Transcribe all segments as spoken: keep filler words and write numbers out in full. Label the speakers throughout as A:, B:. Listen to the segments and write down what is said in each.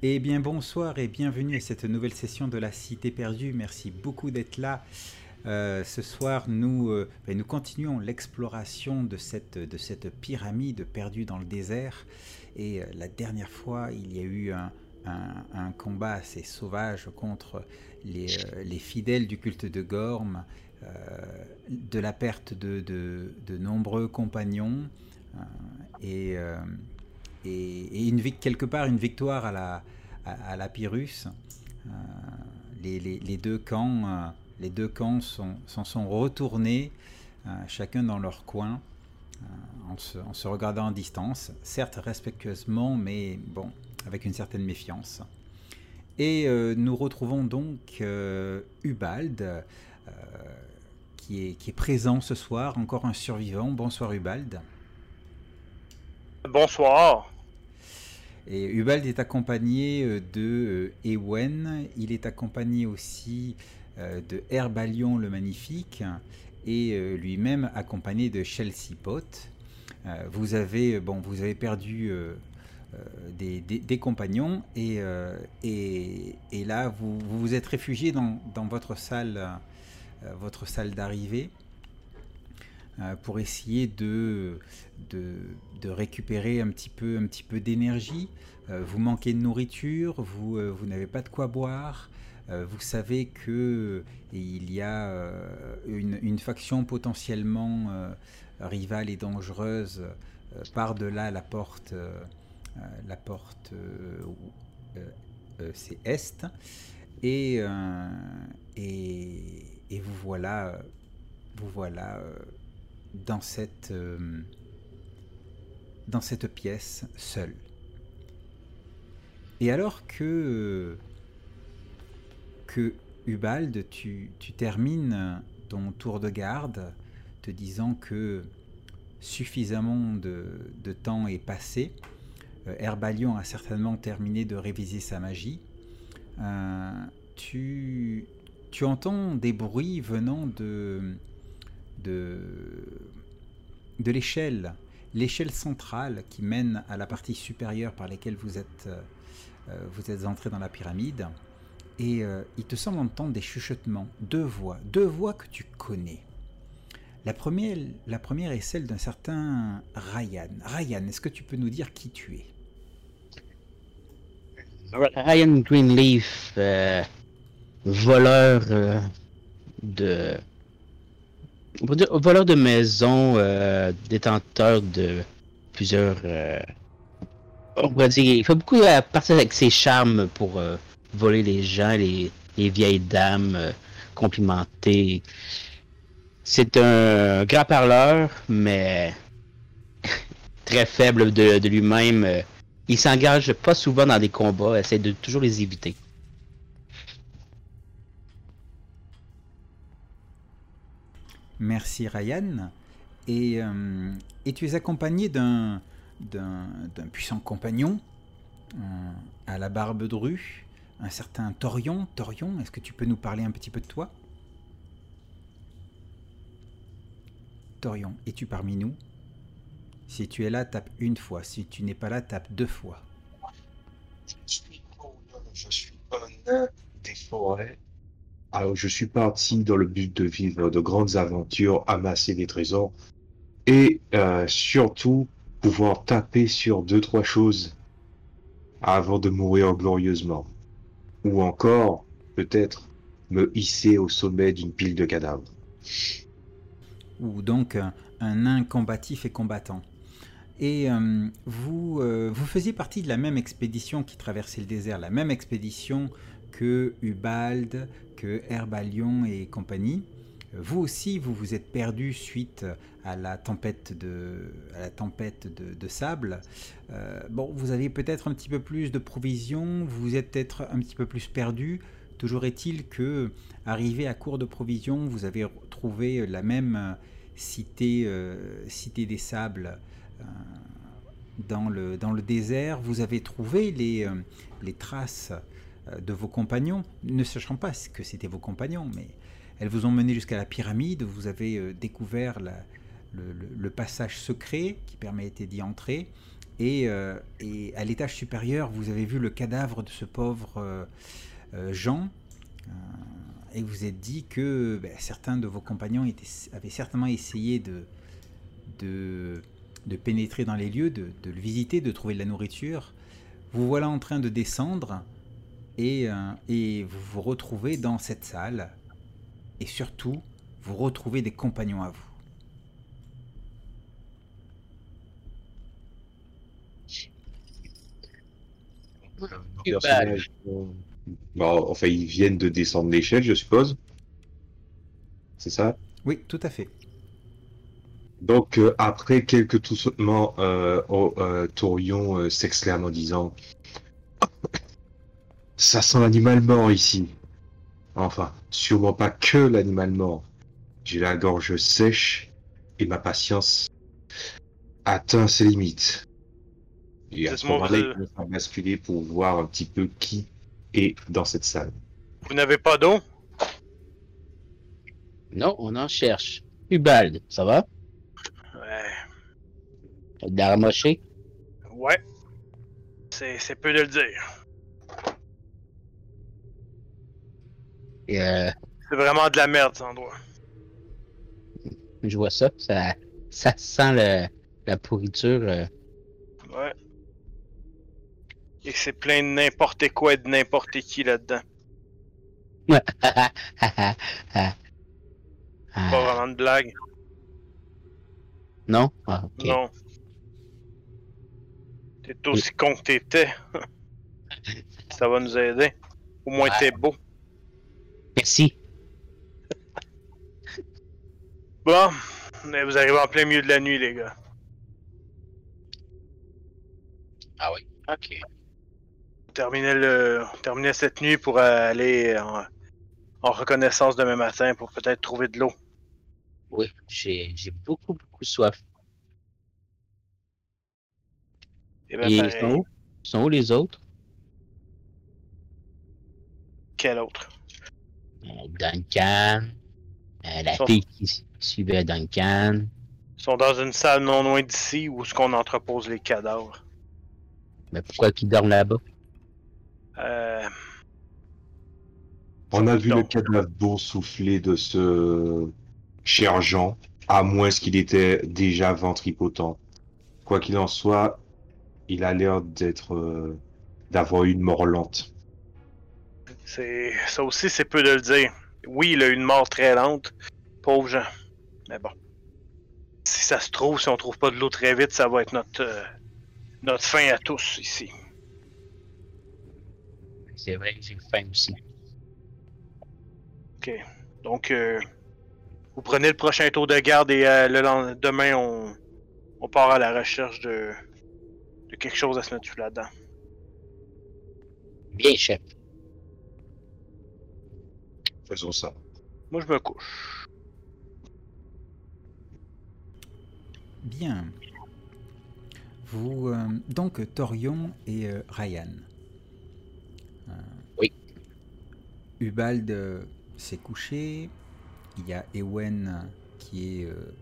A: Eh bien bonsoir et bienvenue à cette nouvelle session de la Cité perdue. Merci beaucoup d'être là. Euh, ce soir, nous, euh, ben, nous continuons l'exploration de cette, de cette pyramide perdue dans le désert. Et euh, la dernière fois, il y a eu un, un, un combat assez sauvage contre les, euh, les fidèles du culte de Gorm, euh, de la perte de, de, de nombreux compagnons euh, et... Euh, et, et une, quelque part une victoire à la, à, à la Pyrrhus. Euh, les, les, les deux camps, euh, les deux camps sont, s'en sont retournés, euh, chacun dans leur coin, euh, en, se, en se regardant en distance, certes respectueusement, mais bon, avec une certaine méfiance. Et euh, nous retrouvons donc euh, Ubald, euh, qui, est, qui est présent ce soir, encore un survivant. Bonsoir Ubald.
B: Bonsoir.
A: Et Ubald est accompagné de Ewen, il est accompagné aussi de Herbalion le Magnifique et lui-même accompagné de Chelsea Pot. Vous avez, bon, vous avez perdu des, des, des compagnons et, et, et là vous, vous vous êtes réfugié dans, dans votre salle, votre salle d'arrivée. Pour essayer de, de, de récupérer un petit peu, un petit peu d'énergie. Euh, vous manquez de nourriture, vous, euh, vous n'avez pas de quoi boire, euh, vous savez qu'il y a euh, une, une faction potentiellement euh, rivale et dangereuse euh, par-delà la porte, euh, la porte euh, euh, c'est Est, et, euh, et, et vous voilà, vous voilà euh, dans cette, euh, dans cette pièce seule. Et alors que, que Ubald, tu, tu termines ton tour de garde, te disant que suffisamment de, de temps est passé, euh, Herbalion a certainement terminé de réviser sa magie, euh, tu, tu entends des bruits venant de, de, de l'échelle, l'échelle centrale qui mène à la partie supérieure par laquelle vous êtes, euh, vous êtes entré dans la pyramide. Et euh, il te semble entendre des chuchotements, deux voix, deux voix que tu connais. La première, la première est celle d'un certain Ryan. Ryan, est-ce que tu peux nous dire qui tu es?
C: Ryan Greenleaf, euh, voleur euh, de... On peut dire voleur de maison, euh, détenteur de plusieurs... Euh, on pourrait dire, il fait beaucoup à partir avec ses charmes pour euh, voler les gens, les, les vieilles dames, euh, complimenter. C'est un grand parleur, mais très faible de, de lui-même. Euh, il s'engage pas souvent dans des combats, essaie de toujours les éviter.
A: Merci Ryan. Et, euh, et tu es accompagné d'un, d'un, d'un puissant compagnon euh, à la barbe drue, un certain Torion. Torion, est-ce que tu peux nous parler un petit peu de toi? Torion, es-tu parmi nous? Si tu es là, tape une fois. Si tu n'es pas là, tape deux fois.
D: Je suis, je suis un nain des forêts. Alors, je suis parti dans le but de vivre de grandes aventures, amasser des trésors et euh, surtout pouvoir taper sur deux, trois choses avant de mourir glorieusement. Ou encore, peut-être, me hisser au sommet d'une pile de cadavres.
A: Ou donc un, un nain combatif et combattant. Et euh, vous, euh, vous faisiez partie de la même expédition qui traversait le désert, la même expédition que Ubald, que Herbalion et compagnie. Vous aussi, vous vous êtes perdu suite à la tempête de, à la tempête de, de sable. Euh, bon, vous avez peut-être un petit peu plus de provisions, vous êtes peut-être un petit peu plus perdu. Toujours est-il que, arrivé à court de provisions, vous avez trouvé la même cité, euh, cité des sables euh, dans, le, dans le désert. Vous avez trouvé les, euh, les traces de vos compagnons, ne sachant pas que c'était vos compagnons, mais elles vous ont mené jusqu'à la pyramide, vous avez euh, découvert la, le, le, le passage secret qui permettait d'y entrer, Et, euh, et à l'étage supérieur, vous avez vu le cadavre de ce pauvre euh, euh, Jean. Euh, et vous êtes dit que ben, certains de vos compagnons étaient, avaient certainement essayé de, de, de pénétrer dans les lieux, de, de le visiter, de trouver de la nourriture. Vous voilà en train de descendre et, euh, et vous vous retrouvez dans cette salle. Et surtout, vous retrouvez des compagnons à vous.
D: Nos personnages, euh, bon, enfin, ils viennent de descendre l'échelle, je suppose. C'est ça?
A: Oui, tout à fait.
D: Donc, euh, après quelques toussements, euh, oh, euh, Torion euh, s'exclame en disant « Ça sent l'animal mort ici. » Enfin, sûrement pas que l'animal mort. J'ai la gorge sèche et ma patience atteint ses limites. Et à ce
B: Dites-moi,
D: moment-là, il
B: vous,
D: commence à basculer pour voir un petit peu qui est dans cette salle.
B: vous n'avez pas d'eau?
C: Non, on en cherche. Ubald, ça va?
B: Ouais.
C: T'as de la ramochée?
B: Ouais. C'est, c'est peu de le dire.
C: Et euh,
B: C'est vraiment de la merde, cet endroit.
C: je vois ça. Ça, ça sent le, la pourriture. euh.
B: Ouais. Et c'est plein de n'importe quoi et de n'importe qui là-dedans.
C: Ah.
B: Pas vraiment de blague.
C: Non? Ah, ok.
B: Non. T'es aussi con que t'étais. Ça va nous aider. Au moins
C: Ouais.
B: t'es beau.
C: Merci.
B: Bon, mais vous arrivez en plein milieu de la nuit, les gars.
C: Ah oui. Ok.
B: On terminait, le... on terminait cette nuit pour aller en... en reconnaissance demain matin pour peut-être trouver de l'eau.
C: Oui, j'ai j'ai beaucoup, beaucoup soif.
B: Et ben
C: Et ils
B: pareil.
C: sont où? Ils sont où les autres?
B: Quel autre?
C: Euh, Duncan. Euh, la
B: Sont-
C: fille qui suivait Duncan.
B: Ils sont dans une salle non loin d'ici où est-ce qu'on entrepose les cadavres.
C: Mais pourquoi ils dorment là-bas?
B: Euh...
D: On a vu le
B: Donc.
D: cadavre boursouflé de ce cher Jean, à moins qu'il était déjà ventripotent. Quoi qu'il en soit, il a l'air d'être, euh, d'avoir eu une mort lente.
B: C'est... Ça aussi, c'est peu de le dire. Oui, il a eu une mort très lente. Pauvre Jean. Mais bon. Si ça se trouve, si on trouve pas de l'eau très vite, ça va être notre, euh, notre fin à tous ici.
C: C'est vrai que j'ai faim aussi.
B: Ok. Donc, euh, vous prenez le prochain tour de garde et euh, le lend- demain, on... on part à la recherche de, de quelque chose à se mettre sous la dent.
C: Bien, chef.
D: Faisons ça.
B: Moi, je me couche.
A: Bien. Vous, euh, donc Torion et euh, Ryan. Euh,
C: Oui.
A: Ubald euh, s'est couché. Il y a Ewen euh, qui est, euh,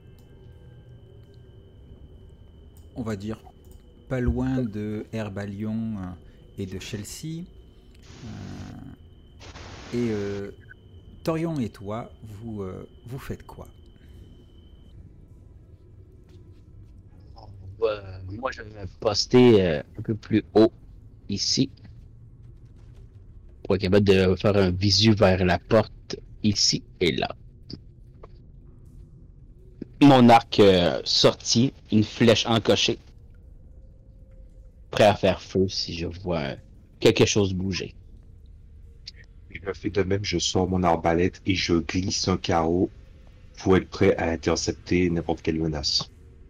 A: on va dire, pas loin de Herbalion euh, et de Chelsea. Euh, et euh, Torion et toi, vous, euh, vous faites quoi?
C: Euh, moi, je vais me poster euh, un peu plus haut ici. Pour être capable de faire un visu vers la porte ici et là. Mon arc euh, sorti, une flèche encochée. Prêt à faire feu si je vois quelque chose bouger.
D: Je fais de même, je sors mon arbalète et je glisse un carreau pour être prêt à intercepter n'importe quelle menace.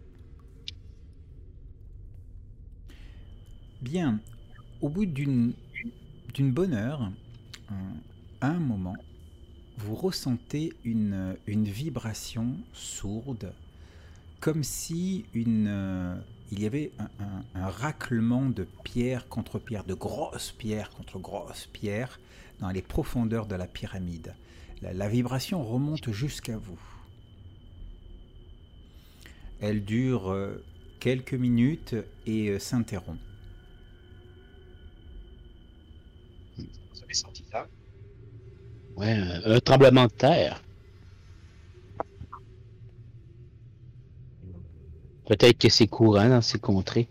A: Bien. Au bout d'une d'une bonne heure, euh, à un moment, vous ressentez une, une vibration sourde, comme si une, euh, il y avait un, un, un raclement de pierre contre pierre, de grosses pierres contre grosses pierres, dans les profondeurs de la pyramide. La, la vibration remonte jusqu'à vous. Elle dure euh, quelques minutes et euh, s'interrompt.
D: Vous avez senti ça?
C: Ouais, un, un tremblement de terre. Peut-être que c'est courant dans ces contrées.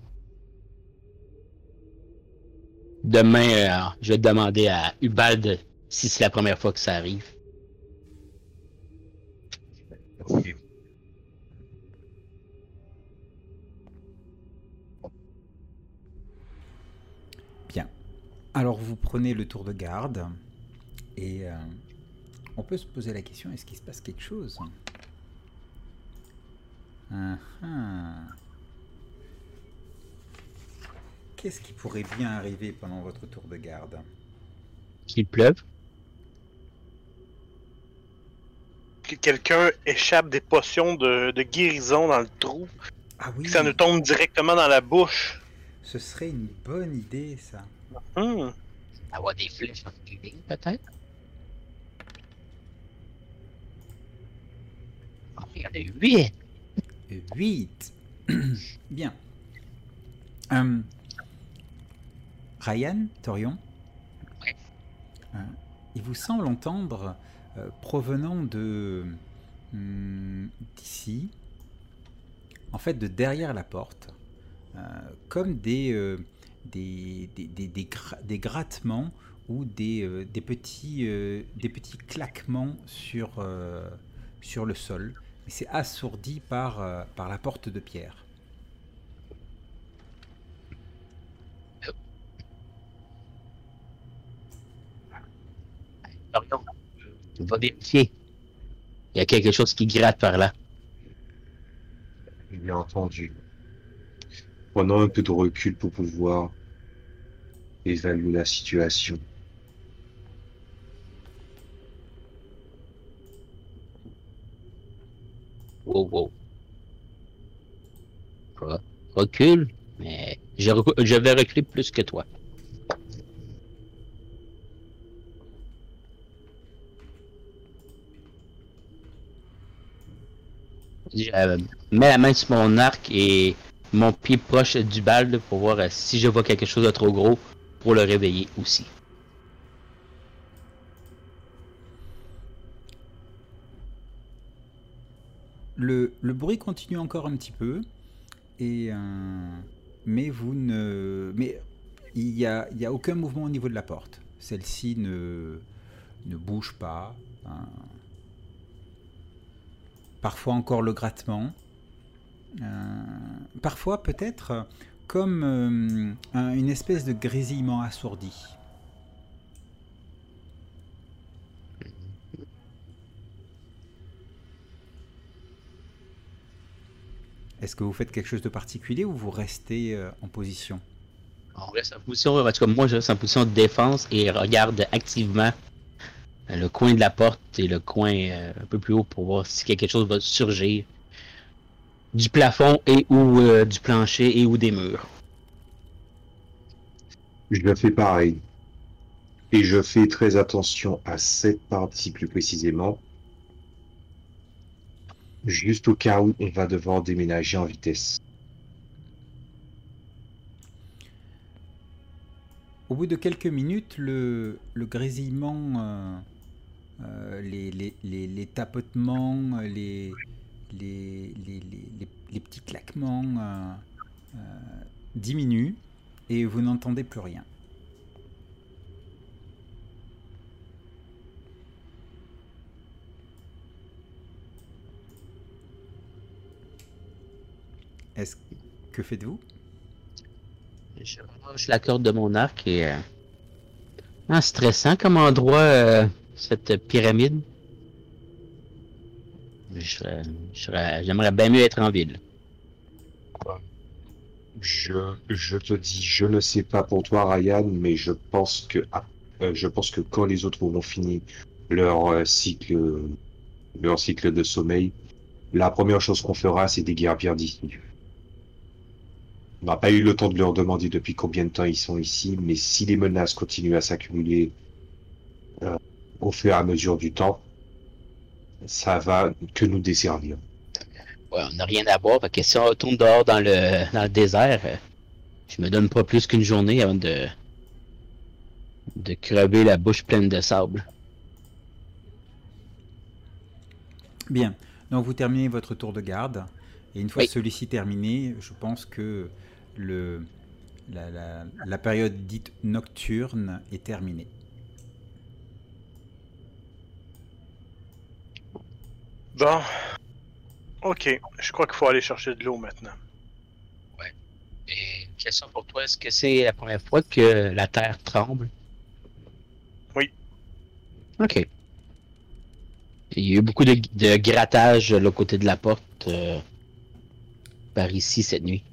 C: Demain, euh, je vais demander à Ubald si c'est la première fois que ça arrive.
D: Ok.
A: Bien. Alors vous prenez le tour de garde et euh, on peut se poser la question, est-ce qu'il se passe quelque chose? Ah, ah. Qu'est-ce qui pourrait bien arriver pendant votre tour de garde?
C: Qu'il pleuve.
B: Que quelqu'un échappe des potions de, de guérison dans le trou,
A: Ah oui,
B: que ça nous tombe directement dans la bouche.
A: ce serait une bonne idée ça.
B: Hmm.
C: Avoir des flèches en healing, peut-être. Oh, il y en a huit.
A: huit. Bien. Euh, Ryan, Torion,
C: Ouais.
A: euh, il vous semble entendre, euh, provenant de hum, d'ici, en fait de derrière la porte, euh, comme des, euh, des, des, des, des, gra- des grattements ou des, euh, des, petits, euh, des petits claquements sur, euh, sur le sol. Mais c'est assourdi par, euh, par la porte de pierre.
C: Orion, on va vérifier. Il y a quelque chose qui gratte par là.
D: Bien entendu. Prenons un peu de recul pour pouvoir évaluer la situation.
C: Wow, wow. Re- Recule, mais je, recu- je vais reculer plus que toi. Je euh, mets la main sur mon arc et mon pied proche du bal pour voir euh, si je vois quelque chose de trop gros pour le réveiller aussi.
A: Le, le bruit continue encore un petit peu, et, euh, mais vous ne, mais il n'y a, il y a aucun mouvement au niveau de la porte. Celle-ci ne, ne bouge pas. Hein. Parfois encore le grattement. Euh, parfois peut-être comme euh, un- une espèce de grésillement assourdi. Est-ce que vous faites quelque chose de particulier ou vous restez euh, en position?
C: On reste en position, en tout cas moi je reste en position de défense et regarde activement euh, le coin de la porte et le coin euh, un peu plus haut pour voir si quelque chose va surgir du plafond et ou euh, du plancher et ou des murs.
D: Je fais pareil. Et je fais très attention à cette partie plus précisément, juste au cas où on va devoir déménager en vitesse.
A: Au bout de quelques minutes, le, le grésillement, euh, euh, les, les, les, les tapotements, les, les, les, les, les- les petits claquements euh, euh, diminuent et vous n'entendez plus rien. Est-ce que faites-vous?
C: Je relâche la corde de mon arc et euh, ah, stressant comme endroit euh, cette pyramide. Je serais- je serais- J'aimerais bien mieux être en ville.
D: Je, je te dis, je ne sais pas pour toi, Ryan, mais je pense que, ah, euh, je pense que quand les autres auront fini leur euh, cycle, leur cycle de sommeil, la première chose qu'on fera, c'est des guerres bien d'ici. On n'a pas eu le temps de leur demander depuis combien de temps ils sont ici, mais si les menaces continuent à s'accumuler euh, au fur et à mesure du temps, ça va que nous desservir.
C: Ouais, on n'a rien à boire, parce que si on retourne dehors dans le, dans le désert, euh, je me donne pas plus qu'une journée avant de, de crever la bouche pleine de sable.
A: Bien, donc vous terminez votre tour de garde, et une fois
C: Oui.
A: celui-ci terminé, je pense que le, la, la, la période dite nocturne est terminée.
B: Bon. Ok, je crois qu'il faut aller chercher de l'eau maintenant.
C: Et question pour toi, est-ce que c'est la première fois que la terre tremble?
B: Oui.
C: Ok. Il y a eu beaucoup de, de grattage de l'autre côté de la porte euh, par ici cette nuit.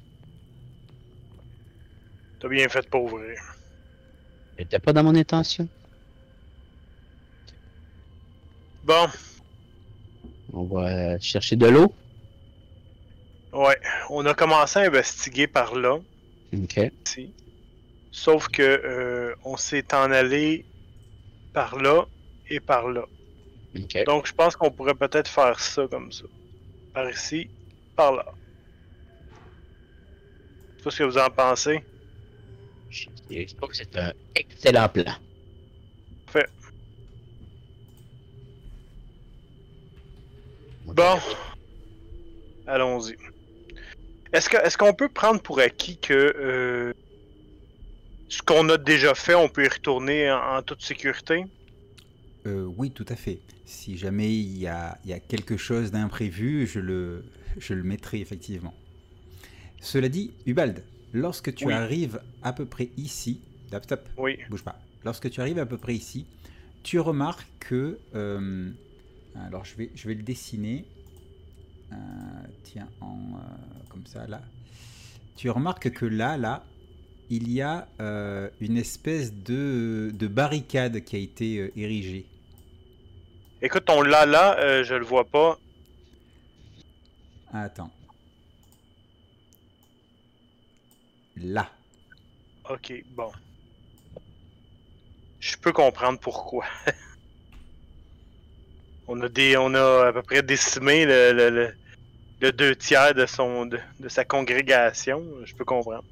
B: T'as bien fait de pas ouvrir.
C: C'était pas dans mon intention.
B: Bon,
C: On va euh, chercher de l'eau.
B: ouais, on a commencé à investiguer par là,
C: Ok.
B: ici. Sauf que euh, on s'est en allé par là et par là.
C: Ok.
B: Donc je pense qu'on pourrait peut-être faire ça comme ça. Par ici, par là. Je sais pas ce que vous en pensez.
C: Je je trouve que c'est un excellent plan.
B: Fait. Bon, allons-y. Est-ce que est-ce qu'on peut prendre pour acquis que euh, ce qu'on a déjà fait, on peut y retourner en, en toute sécurité?
A: Euh, oui, tout à fait. Si jamais il y a, il y a quelque chose d'imprévu, je le, je le mettrai effectivement. Cela dit, Ubald, lorsque tu
B: Oui.
A: arrives à peu près ici, stop, stop,
B: Oui.
A: bouge pas. Lorsque tu arrives à peu près ici, tu remarques que, euh, alors je vais, je vais le dessiner. Euh, tiens, en euh, comme ça là. Tu remarques que là, là, il y a euh, une espèce de, de barricade qui a été euh, érigée.
B: Écoute, ton là là, euh, je le vois pas.
A: Ah, attends. Là.
B: Ok, bon. Je peux comprendre pourquoi. on a des, on a à peu près décimé le, le, le, le deux tiers de son, de, de sa congrégation. Je peux comprendre.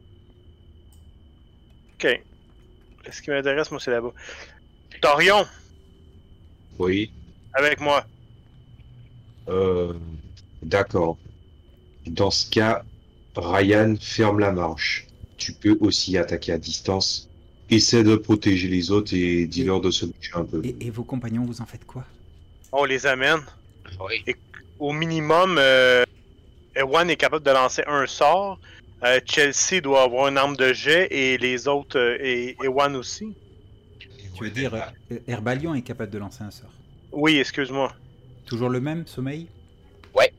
B: Ok. Ce qui m'intéresse, moi, c'est là-bas. Torion,
D: Oui.
B: avec moi.
D: Euh, d'accord. Dans ce cas, Ryan, ferme la marche. Tu peux aussi attaquer à distance. Essaie de protéger les autres et dis-leur de se bouger un peu.
A: Et, et vos compagnons, vous en faites quoi?
B: On les amène.
C: Oui.
B: Et au minimum, euh, Ewan est capable de lancer un sort. Euh, Chelsea doit avoir une arme de jet et les autres, euh, et Ewan aussi.
A: Tu veux dire, euh, Herbalion est capable de lancer un sort.
B: Oui, excuse-moi.
A: Toujours le même, sommeil?
C: Ouais.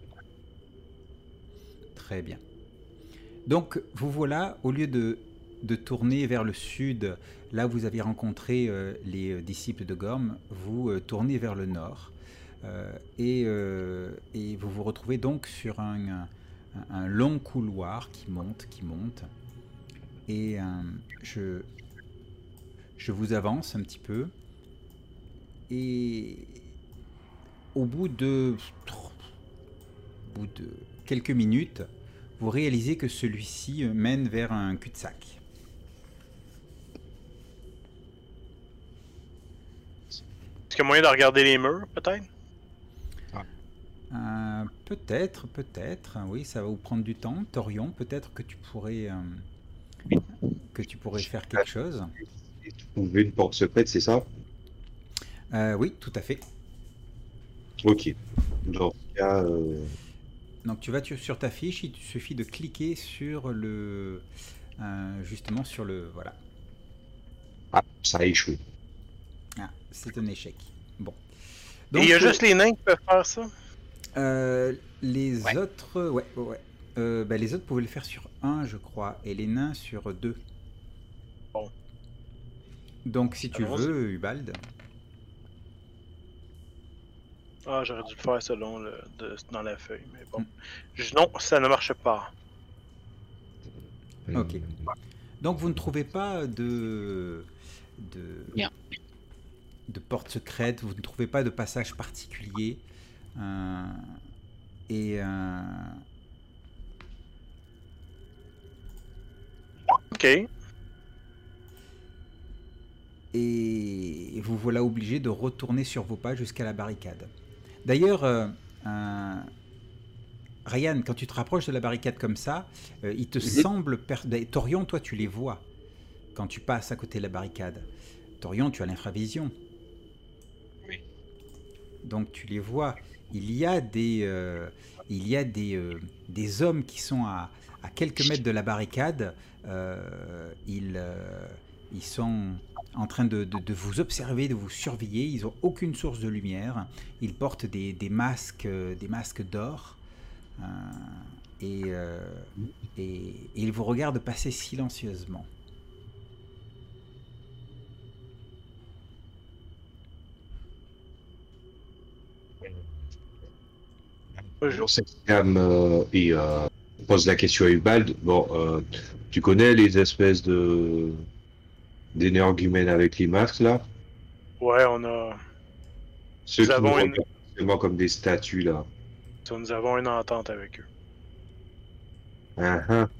A: Très bien. Donc, vous voilà, au lieu de, de tourner vers le sud, là où vous aviez rencontré euh, les euh, disciples de Gorm, vous euh, tournez vers le nord. Euh, et, euh, et vous vous retrouvez donc sur un, un, un long couloir qui monte, qui monte. Et euh, je, je vous avance un petit peu. Et au bout de, au bout de quelques minutes, vous réalisez que celui-ci mène vers un cul-de-sac.
B: Est-ce qu'il y a moyen de regarder les murs, peut-être?
A: Euh, peut-être, peut-être. Oui, ça va vous prendre du temps. Torion, peut-être que tu pourrais, euh, que tu pourrais faire quelque chose.
D: Trouver une porte secrète, c'est ça?
A: Euh, oui, tout à fait.
D: Ok. Dans ce cas, euh,
A: Donc tu vas tu- sur ta fiche, il te suffit de cliquer sur le, euh, justement sur le, voilà.
D: ah, ça a échoué.
A: Ah, c'est un échec. Bon.
B: Et il y a
A: euh,
B: juste les nains qui peuvent faire ça?
A: euh, les
C: Ouais.
A: autres, ouais, ouais, ouais. Euh, bah, les autres pouvaient le faire sur un, je crois, et les nains sur deux.
B: Bon.
A: Donc si tu
B: Allons-y.
A: veux, Ubald.
B: Ah, j'aurais dû le faire selon le, de, dans la feuille, mais bon.
A: Mm.
B: Je- non, ça ne marche pas.
A: Ok. Donc vous ne trouvez pas de de,
C: Bien.
A: de porte secrète, vous ne trouvez pas de passage particulier. Euh, Et... Euh...
B: Ok.
A: Et vous voilà obligé de retourner sur vos pas jusqu'à la barricade. D'ailleurs, euh, euh, Ryan, quand tu te rapproches de la barricade comme ça, euh, il te mm-hmm. semble... Per... Torion, toi, tu les vois quand tu passes à côté de la barricade. Torion, tu as l'infravision.
B: Oui.
A: Donc tu les vois. Il y a des, euh, il y a des, euh, des hommes qui sont à, à quelques mètres de la barricade. Euh, ils, euh, ils sont en train de, de, de vous observer, de vous surveiller. Ils n'ont aucune source de lumière. Ils portent des, des masques, des masques d'or. Euh, et, euh, et, et ils vous regardent passer silencieusement.
D: Bonjour, c'est Cam euh, et euh, pose la question à Ubald. Bon, euh, tu connais les espèces de d'énergumènes avec les masques là?
B: Ouais, on a.
D: Ceux
B: nous
D: qui
B: avons
D: nous
B: une...
D: regardent vraiment comme des statues là.
B: Ça, nous avons une entente avec eux.
D: Uh-huh.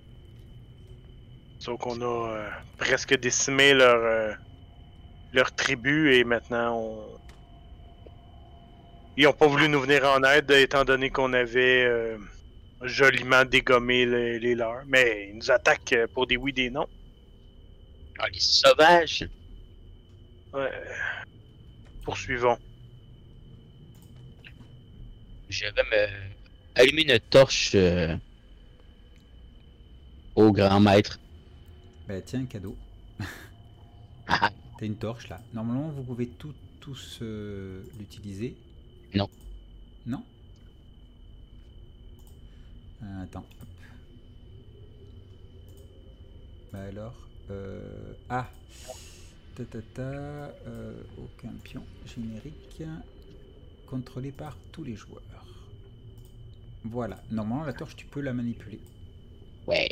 B: Sauf qu'on a euh, presque décimé leur, euh, leur tribu et maintenant on. Ils n'ont pas voulu nous venir en aide étant donné qu'on avait euh, joliment dégommé les, les leurs. Mais ils nous attaquent pour des oui, des non.
C: Ah, les sauvages!
B: Ouais. Poursuivons.
C: Je vais me allumer une torche euh, au grand maître.
A: Ben tiens, cadeau.
C: Ah.
A: T'as une torche là. Normalement, vous pouvez tout, tous euh, l'utiliser.
C: Non.
A: Non euh, Attends. Hop. Bah alors. Euh, ah. Ta ta ta. Euh, aucun pion générique. Contrôlé par tous les joueurs. Voilà. Normalement, la torche, tu peux la manipuler.
C: Ouais.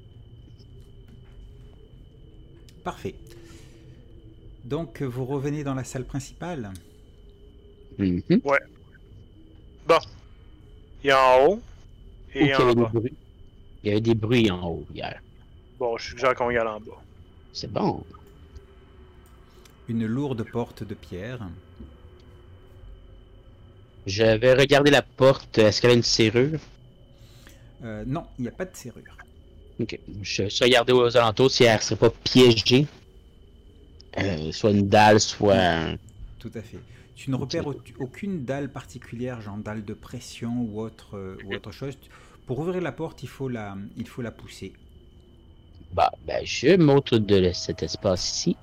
A: Parfait. Donc, vous revenez dans la salle principale.
C: Mm-hmm.
B: Ouais. Bon. Il y a en haut et en bas.
C: Il y avait des bruits en haut hier.
B: Bon, je suggère qu'on y aille en bas.
C: C'est bon.
A: Une lourde porte de pierre.
C: Je vais regarder la porte. Est-ce qu'elle a une serrure?
A: Euh, non, il n'y a pas de serrure.
C: Ok. Je vais regarder aux alentours si elle ne serait pas piégée. Euh, soit une dalle, soit...
A: Tout à fait. Tu ne repères aucune dalle particulière, genre dalle de pression ou autre, euh, ou autre chose. Pour ouvrir la porte, il faut la, il faut la pousser.
C: Bah, ben, je monte de cet espace ici.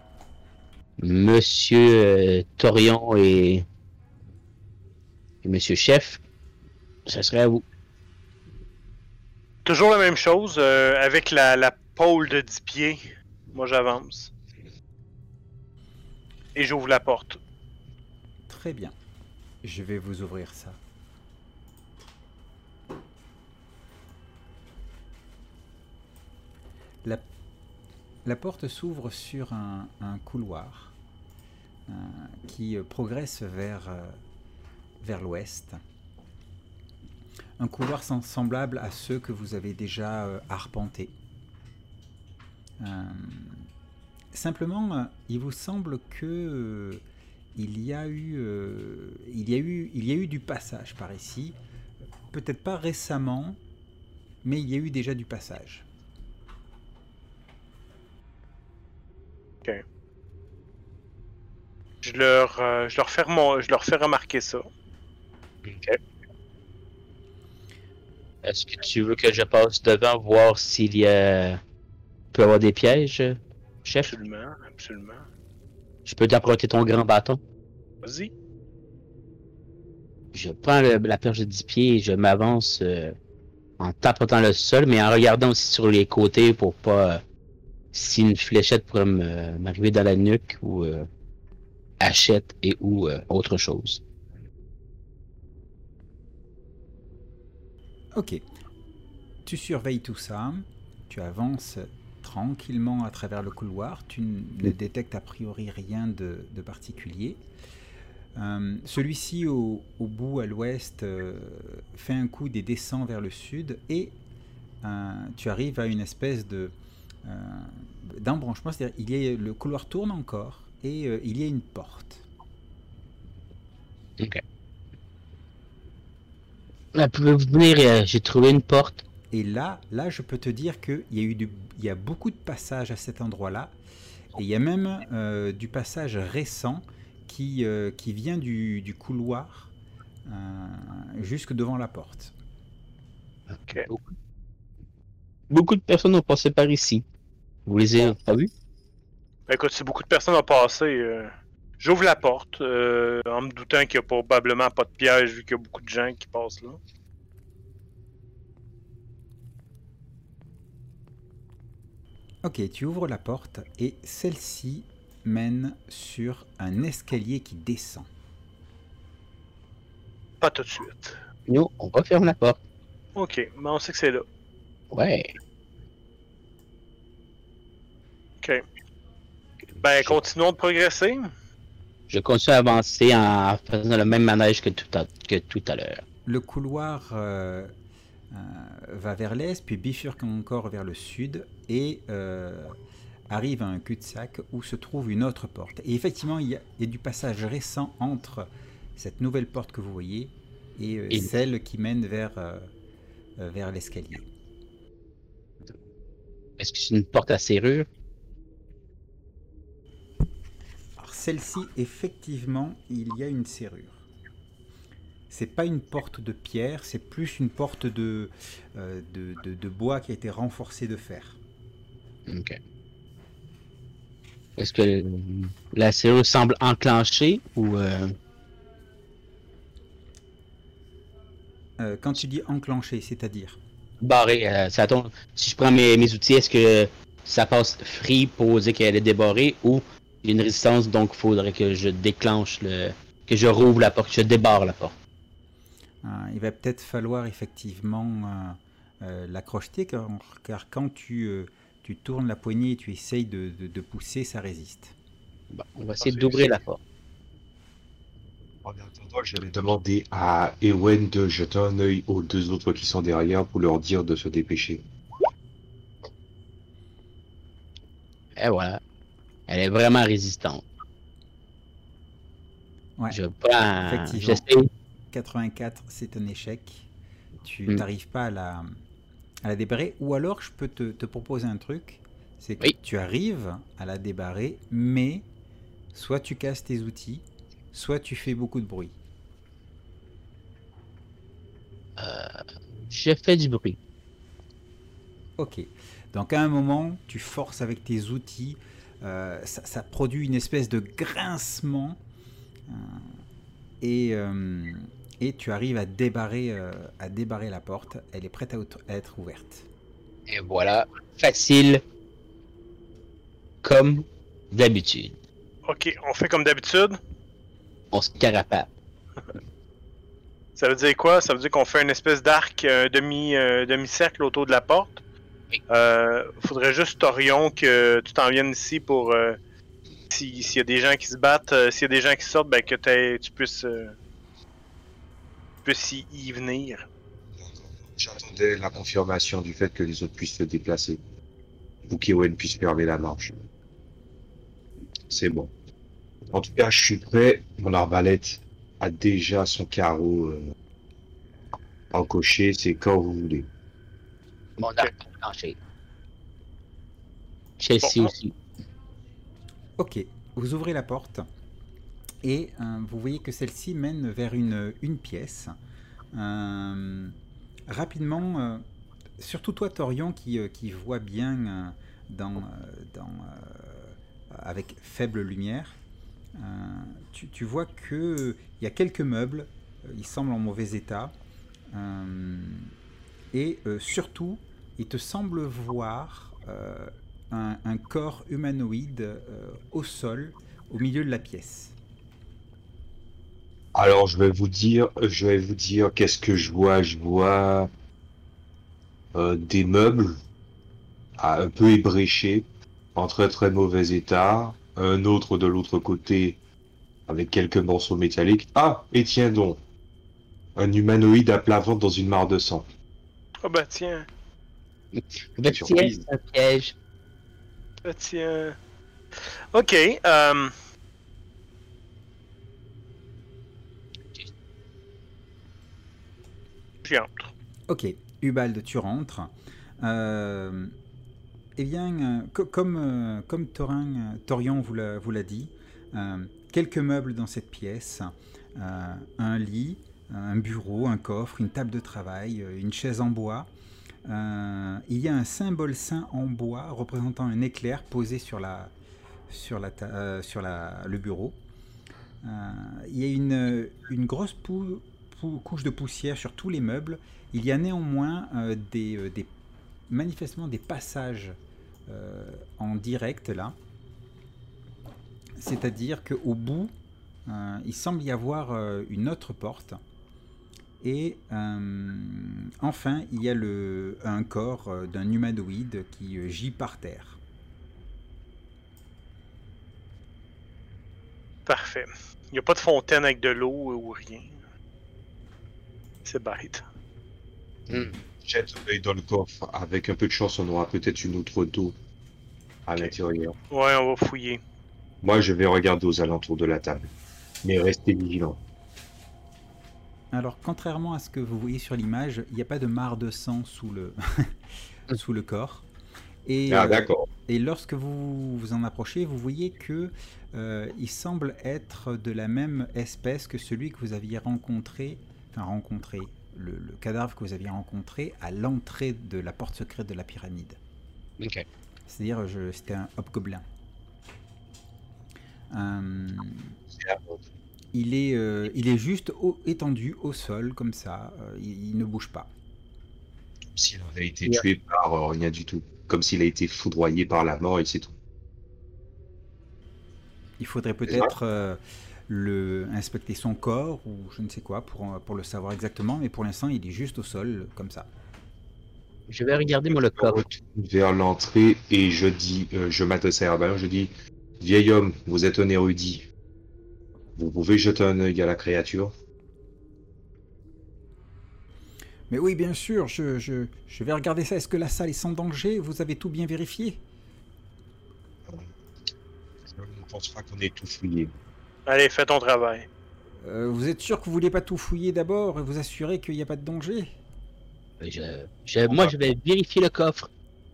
C: Monsieur euh, Torion et... et Monsieur Chef, ça serait à vous.
B: Toujours la même chose, euh, avec la, la pôle de dix pieds. Moi, j'avance. Et j'ouvre la porte.
A: Très bien. Je vais vous ouvrir ça. La, la porte s'ouvre sur un, un couloir euh, qui progresse vers, euh, vers l'ouest. Un couloir semblable à ceux que vous avez déjà euh, arpentés. Euh, simplement, euh, il vous semble que euh, il y a eu, euh, il y a eu, il y a eu du passage par ici. Peut-être pas récemment, mais il y a eu déjà du passage.
B: Ok. Je leur, euh, je leur fais remon- je leur fais remarquer ça.
C: Ok. Est-ce que tu veux que je passe devant voir s'il y a... peut y avoir des pièges, chef?
B: Absolument, absolument.
C: Je peux t'apporter ton grand bâton?
B: Vas-y.
C: Je prends le- la perche de dix pieds et je m'avance euh, en tapotant le sol, mais en regardant aussi sur les côtés pour pas... Euh, si une fléchette pourrait me- m'arriver dans la nuque ou euh, hachette et ou euh, autre chose.
A: Ok. Tu surveilles tout ça. Tu avances tranquillement à travers le couloir. Tu ne détectes a priori rien de, de particulier. Euh, Celui-ci, au, au bout, à l'ouest, euh, fait un coude et descend vers le sud, et euh, tu arrives à une espèce de euh, d'embranchement, c'est-à-dire il y a, le couloir tourne encore, et euh, il y a une porte.
C: Ok. Là, pouvez-vous venir, euh, j'ai trouvé une porte.
A: Et là, là, je peux te dire qu'il y a eu du, il y a beaucoup de passages à cet endroit-là, et il y a même euh, du passage récent qui, euh, qui vient du, du couloir euh, jusque devant la porte.
B: Ok.
C: Beaucoup. Beaucoup de personnes ont passé par ici. Vous les avez pas vus?
B: Ben, écoute, si beaucoup de personnes ont passé, euh, j'ouvre la porte, euh, en me doutant qu'il n'y a probablement pas de piège vu qu'il y a beaucoup de gens qui passent là.
A: Ok, tu ouvres la porte et celle-ci mène sur un escalier qui descend.
B: Pas tout de suite.
C: Nous, on referme la porte.
B: Ok, mais on sait que c'est là.
C: Ouais.
B: Ok. Ben, continuons de progresser.
C: Je continue à avancer en faisant le même manège que tout à, que tout à l'heure.
A: Le couloir euh, euh, va vers l'est, puis bifurque encore vers le sud et euh, arrive à un cul-de-sac où se trouve une autre porte. Et effectivement, il y a, il y a du passage récent entre cette nouvelle porte que vous voyez et, euh,
C: Et-
A: celle qui mène vers, euh, euh, vers l'escalier.
C: Est-ce que c'est une porte à serrure?
A: Alors celle-ci, effectivement, il y a une serrure. C'est pas une porte de pierre, c'est plus une porte de, euh, de, de, de bois qui a été renforcée de fer.
C: Ok. Est-ce que la serrure semble enclenchée ou... Euh...
A: Euh, quand tu dis enclenché, c'est-à-dire
C: barré? Euh, ça tombe... Si je prends mes, mes outils, est-ce que ça passe free pour dire qu'elle est débarrée ou il y a une résistance, donc il faudrait que je déclenche le... que je rouvre la porte, que je débarre la porte.
A: euh, il va peut-être falloir effectivement euh, euh, la crocheter, car, car quand tu, euh, tu tournes la poignée et tu essayes de, de, de pousser, ça résiste.
C: Bon, on va essayer
D: Ah, c'est-
C: d'ouvrir
D: c'est-
C: la porte.
D: En attendant, j'allais demander à Ewen de jeter un œil aux deux autres qui sont derrière pour leur dire de se dépêcher.
C: Et voilà. Elle est vraiment résistante.
A: Ouais,
C: Je prends...
A: effectivement.
C: J'essaie...
A: quatre-vingt-quatre, c'est un échec. Tu
C: Hmm.
A: n'arrives pas à la, à la débarrer. Ou alors, je peux te, te proposer un truc. C'est que
C: Oui.
A: tu arrives à la débarrer, mais soit tu casses tes outils, soit tu fais beaucoup de bruit.
C: Je fais du bruit.
A: Ok. Donc à un moment, tu forces avec tes outils, euh, ça, ça produit une espèce de grincement euh, et, euh, et tu arrives à débarrer, euh, à débarrer la porte. Elle est prête à, out- à être ouverte.
C: Et voilà. Facile. Comme d'habitude.
B: Ok, on fait comme d'habitude.
C: On se carapate.
B: Ça veut dire quoi? Ça veut dire qu'on fait une espèce d'arc, un demi, euh, demi-cercle autour de la porte.
C: Oui.
B: Euh, faudrait juste, Torion, que tu t'en viennes ici pour... euh, si- s'il y a des gens qui se battent, euh, s'il y a des gens qui sortent, ben que t'aies- tu puisses... euh, tu puisses y, y venir.
D: J'attendais la confirmation du fait que les autres puissent se déplacer. Ou qu'Ewen puisse fermer la marche. C'est bon. En tout cas, je suis prêt. Mon arbalète a déjà son carreau euh, encoché. C'est quand vous voulez.
C: Mon arc planché. Chelsea
B: Bon.
C: aussi.
A: Ok, vous ouvrez la porte et euh, vous voyez que celle-ci mène vers une, une pièce. Euh, rapidement, euh, surtout toi Torion qui, euh, qui voit bien euh, dans, euh, dans, euh, avec faible lumière, euh, tu, tu vois qu'il y a quelques meubles, euh, ils semblent en mauvais état, euh, et euh, surtout, il te semble voir euh, un, un corps humanoïde euh, au sol, au milieu de la pièce.
D: Alors, je vais vous dire, je vais vous dire qu'est-ce que je vois. Je vois euh, des meubles ah, un peu ébréchés, en très très mauvais état. Un autre de l'autre côté avec quelques morceaux métalliques. Ah, et tiens donc, un humanoïde à plat ventre dans une mare de sang.
B: Ah bah tiens,
C: Bah,
D: Surprise.
C: tiens, un piège.
B: bah tiens. Ok, euh... j'y entre.
A: Ok, Ubald, tu rentres. Euh, eh bien, euh, co- comme, euh, comme Thorin, euh, Torian vous l'a vous l'a dit, euh, quelques meubles dans cette pièce, euh, un lit, un bureau, un coffre, une table de travail, euh, une chaise en bois. Euh, il y a un symbole saint en bois représentant un éclair posé sur, la, sur, la, ta- euh, sur la, le bureau. Euh, il y a une, une grosse pou- pou- couche de poussière sur tous les meubles. Il y a néanmoins euh, des, euh, des, manifestement des passages euh, en direct là. C'est-à-dire qu'au bout, euh, il semble y avoir euh, une autre porte. Et euh, enfin, il y a le, un corps euh, d'un humanoïde qui euh, gît par terre.
B: Parfait. Il n'y a pas de fontaine avec de l'eau ou rien. C'est bête.
C: Hmm.
D: Jette l'œil dans le coffre. Avec un peu de chance, on aura peut-être une autre dos à
B: Ok.
D: l'intérieur.
B: Ouais, on va fouiller.
D: Moi, je vais regarder aux alentours de la table. Mais restez vigilants.
A: Alors, contrairement à ce que vous voyez sur l'image, il n'y a pas de mare de sang sous le, sous le corps. Et,
D: Ah,
A: euh,
D: d'accord.
A: et lorsque vous vous en approchez, vous voyez que euh, il semble être de la même espèce que celui que vous aviez rencontré, enfin rencontré, le, le cadavre que vous aviez rencontré à l'entrée de la porte secrète de la pyramide.
C: Ok.
A: C'est-à-dire, je- c'était un hobgoblin. Euh, il, est, euh, il est juste au- étendu au sol, comme ça. euh, il, il ne bouge pas.
D: Comme s'il avait été
C: Ouais.
D: tué par euh, rien du tout. Comme s'il a été foudroyé par la mort et c'est tout.
A: Il faudrait peut-être euh, le, inspecter son corps ou je ne sais quoi pour, euh, pour le savoir exactement, mais pour l'instant, il est juste au sol, comme ça.
C: Je vais regarder moi le
D: Je
C: coffre.
D: retourne vers l'entrée et je dis, euh, je m'adresse à Herbalion, je dis, vieil homme, vous êtes un érudit. Vous pouvez jeter un œil à la créature.
A: Mais oui, bien sûr, je, je, je vais regarder ça. Est-ce que la salle est sans danger? Vous avez tout bien vérifié?
D: Je ne pense pas qu'on ait tout fouillé.
B: Allez, fais ton travail.
A: Euh, Vous êtes sûr que vous voulez pas tout fouiller d'abord et vous assurer qu'il n'y a pas de danger?
C: Je, je- moi, je vais vérifier le coffre.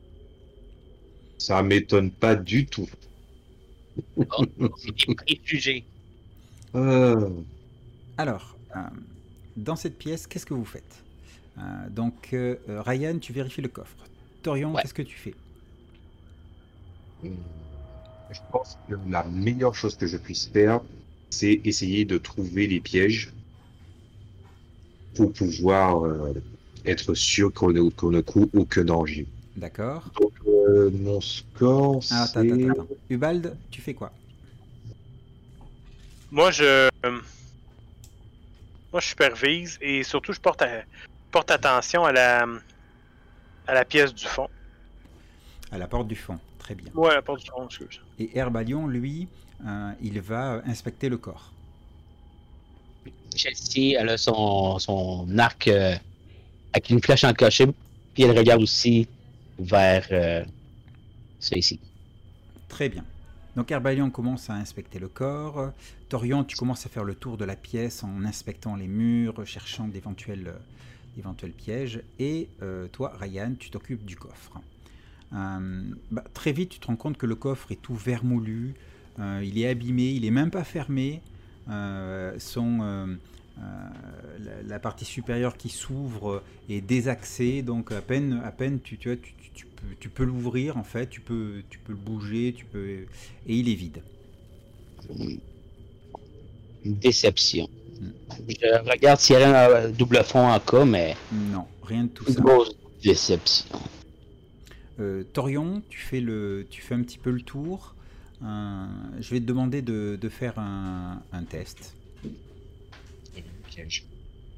D: Ça m'étonne pas du tout.
C: Oh, c'est des préjugés.
D: Euh,
A: Alors, euh, dans cette pièce, qu'est-ce que vous faites? Euh, Donc, euh, euh, Ryan, tu vérifies le coffre. Torion,
C: Ouais.
A: qu'est-ce que tu fais?
D: je pense que la meilleure chose que je puisse faire, c'est essayer de trouver les pièges pour pouvoir euh, être sûr qu'on ne, qu'on ne court aucun danger.
A: D'accord.
D: Donc, euh, mon score,
A: Ah, attends,
D: c'est...
A: attends, attends. Ubald, tu fais quoi?
B: Moi, je. Moi, je supervise et surtout, je porte, à- porte attention à la. à la pièce du fond.
A: À la porte du fond. Très bien.
B: Ouais, la porte du fond, excuse.
A: Et Herbalion, lui, euh, il va inspecter le corps.
C: Chelsea, elle a son, son arc euh, avec une flèche en cochet, puis elle regarde aussi vers euh, celui-ci.
A: Très bien. Donc Herbalion commence à inspecter le corps. Torion, tu commences à faire le tour de la pièce en inspectant les murs, cherchant d'éventuels, d'éventuels pièges. Et euh, toi, Ryan, tu t'occupes du coffre. Euh, bah, très vite, tu te rends compte que le coffre est tout vermoulu. Euh, il est abîmé, il n'est même pas fermé. Euh, son, euh, euh, la, la partie supérieure qui s'ouvre est désaxée, donc à peine, à peine tu, tu, vois, tu, tu, tu peux, tu peux l'ouvrir en fait, tu peux, tu peux le bouger, tu peux, et il est vide.
C: Une déception.
A: Hmm.
C: Je regarde s'il y a un double fond en cas, mais
A: Non, rien de tout
C: une
A: ça.
C: grosse déception.
A: Euh, Torion, tu fais, le, tu fais un petit peu le tour. Euh, je vais te demander de, de faire un, un test.
D: Piège.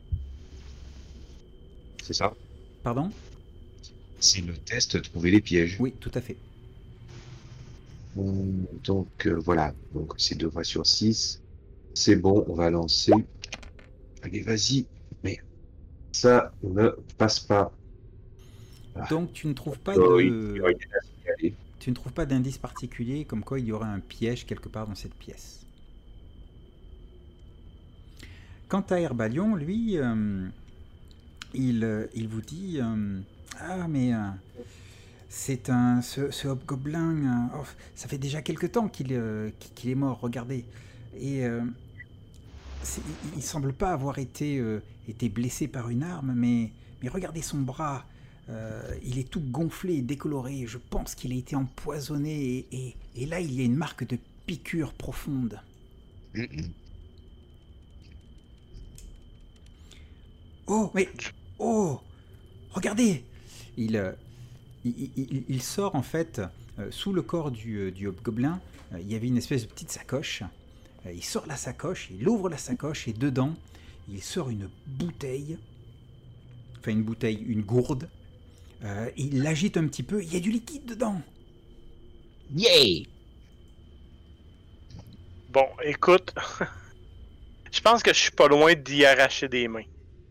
D: C'est ça?
A: Pardon?
D: C'est le test, trouver les pièges.
A: Oui, tout à fait.
D: Hum, Donc, euh, voilà. Donc, c'est deux fois sur six. C'est bon, on va lancer. Allez, vas-y. Mais ça ne passe pas.
A: Donc tu ne trouves pas
D: Oh,
A: de...
D: il- il aurait dû la signaler.
A: Tu ne trouves pas d'indice particulier comme quoi il y aurait un piège quelque part dans cette pièce. Quant à Herbalion, lui, euh, il, euh, il vous dit euh, ah mais euh, c'est un ce, ce hobgoblin, euh, oh, ça fait déjà quelque temps qu'il euh, qu'il est mort. Regardez, et euh, c'est- il, il semble pas avoir été euh, été blessé par une arme, mais mais regardez son bras. Euh, il est tout gonflé et décoloré. Je pense qu'il a été empoisonné et, et, et là il y a une marque de piqûre profonde.
D: Mhm.
A: Oh, mais... Oh, regardez. Il, euh, il, il- il sort en fait, euh, sous le corps du, euh, du hobgoblin, euh, il y avait une espèce de petite sacoche. Euh, il sort la sacoche, il ouvre la sacoche et dedans, il sort une bouteille. Enfin, une bouteille, une gourde. Euh, il l'agite un petit peu, il y a du liquide dedans.
C: Yay!
B: Bon, écoute. Je pense que je suis pas loin d'y arracher des mains.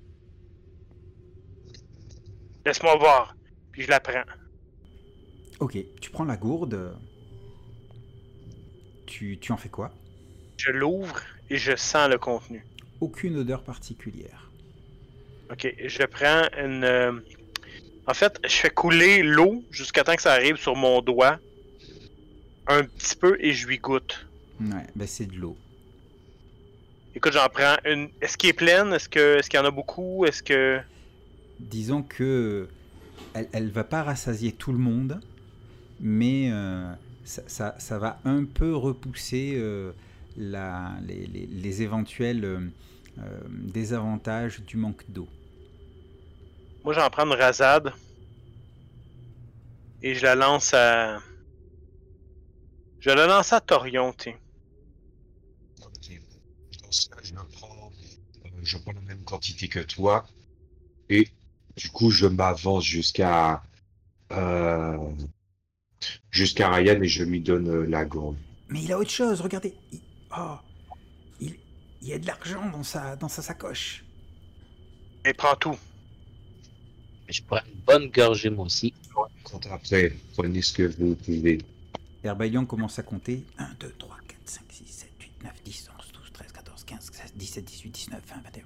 B: Laisse-moi voir. Puis je la prends.
A: Ok, tu prends la gourde. Tu, tu en fais quoi?
B: Je l'ouvre et je sens le contenu.
A: Aucune odeur particulière.
B: Ok, je prends une... euh, En fait, je fais couler l'eau jusqu'à temps que ça arrive sur mon doigt. Un petit peu et je lui goûte.
A: Ouais, ben c'est de l'eau.
B: Écoute, j'en prends une... Est-ce qu'elle est pleine? Est-ce que... Est-ce qu'il y en a beaucoup? Est-ce que...
A: Disons que elle, elle va pas rassasier tout le monde, mais euh, ça, ça, ça va un peu repousser euh, la, les, les, les éventuels euh, euh, désavantages du manque d'eau.
B: Moi, j'en prends une rasade. Et je la lance à... Je la lance à Torion, tu sais.
D: Ok. Dans ce cas, je prends, euh, je prends la même quantité que toi. Et du coup, je m'avance jusqu'à euh, jusqu'à Ryan et je lui donne euh, la gourde.
A: Mais il a autre chose, regardez. Il, oh, il, il y a de l'argent dans sa, dans sa sacoche.
B: Et prends tout.
C: Je prends une bonne gorgée, moi aussi.
D: Quand après, prenez ce que vous pouvez.
A: Herbalion commence à compter. un, deux, trois, quatre, cinq, six, sept, huit, neuf, dix, onze, douze, treize, quatorze, quinze, seize, dix-sept, dix-huit, dix-neuf, vingt, vingt et un.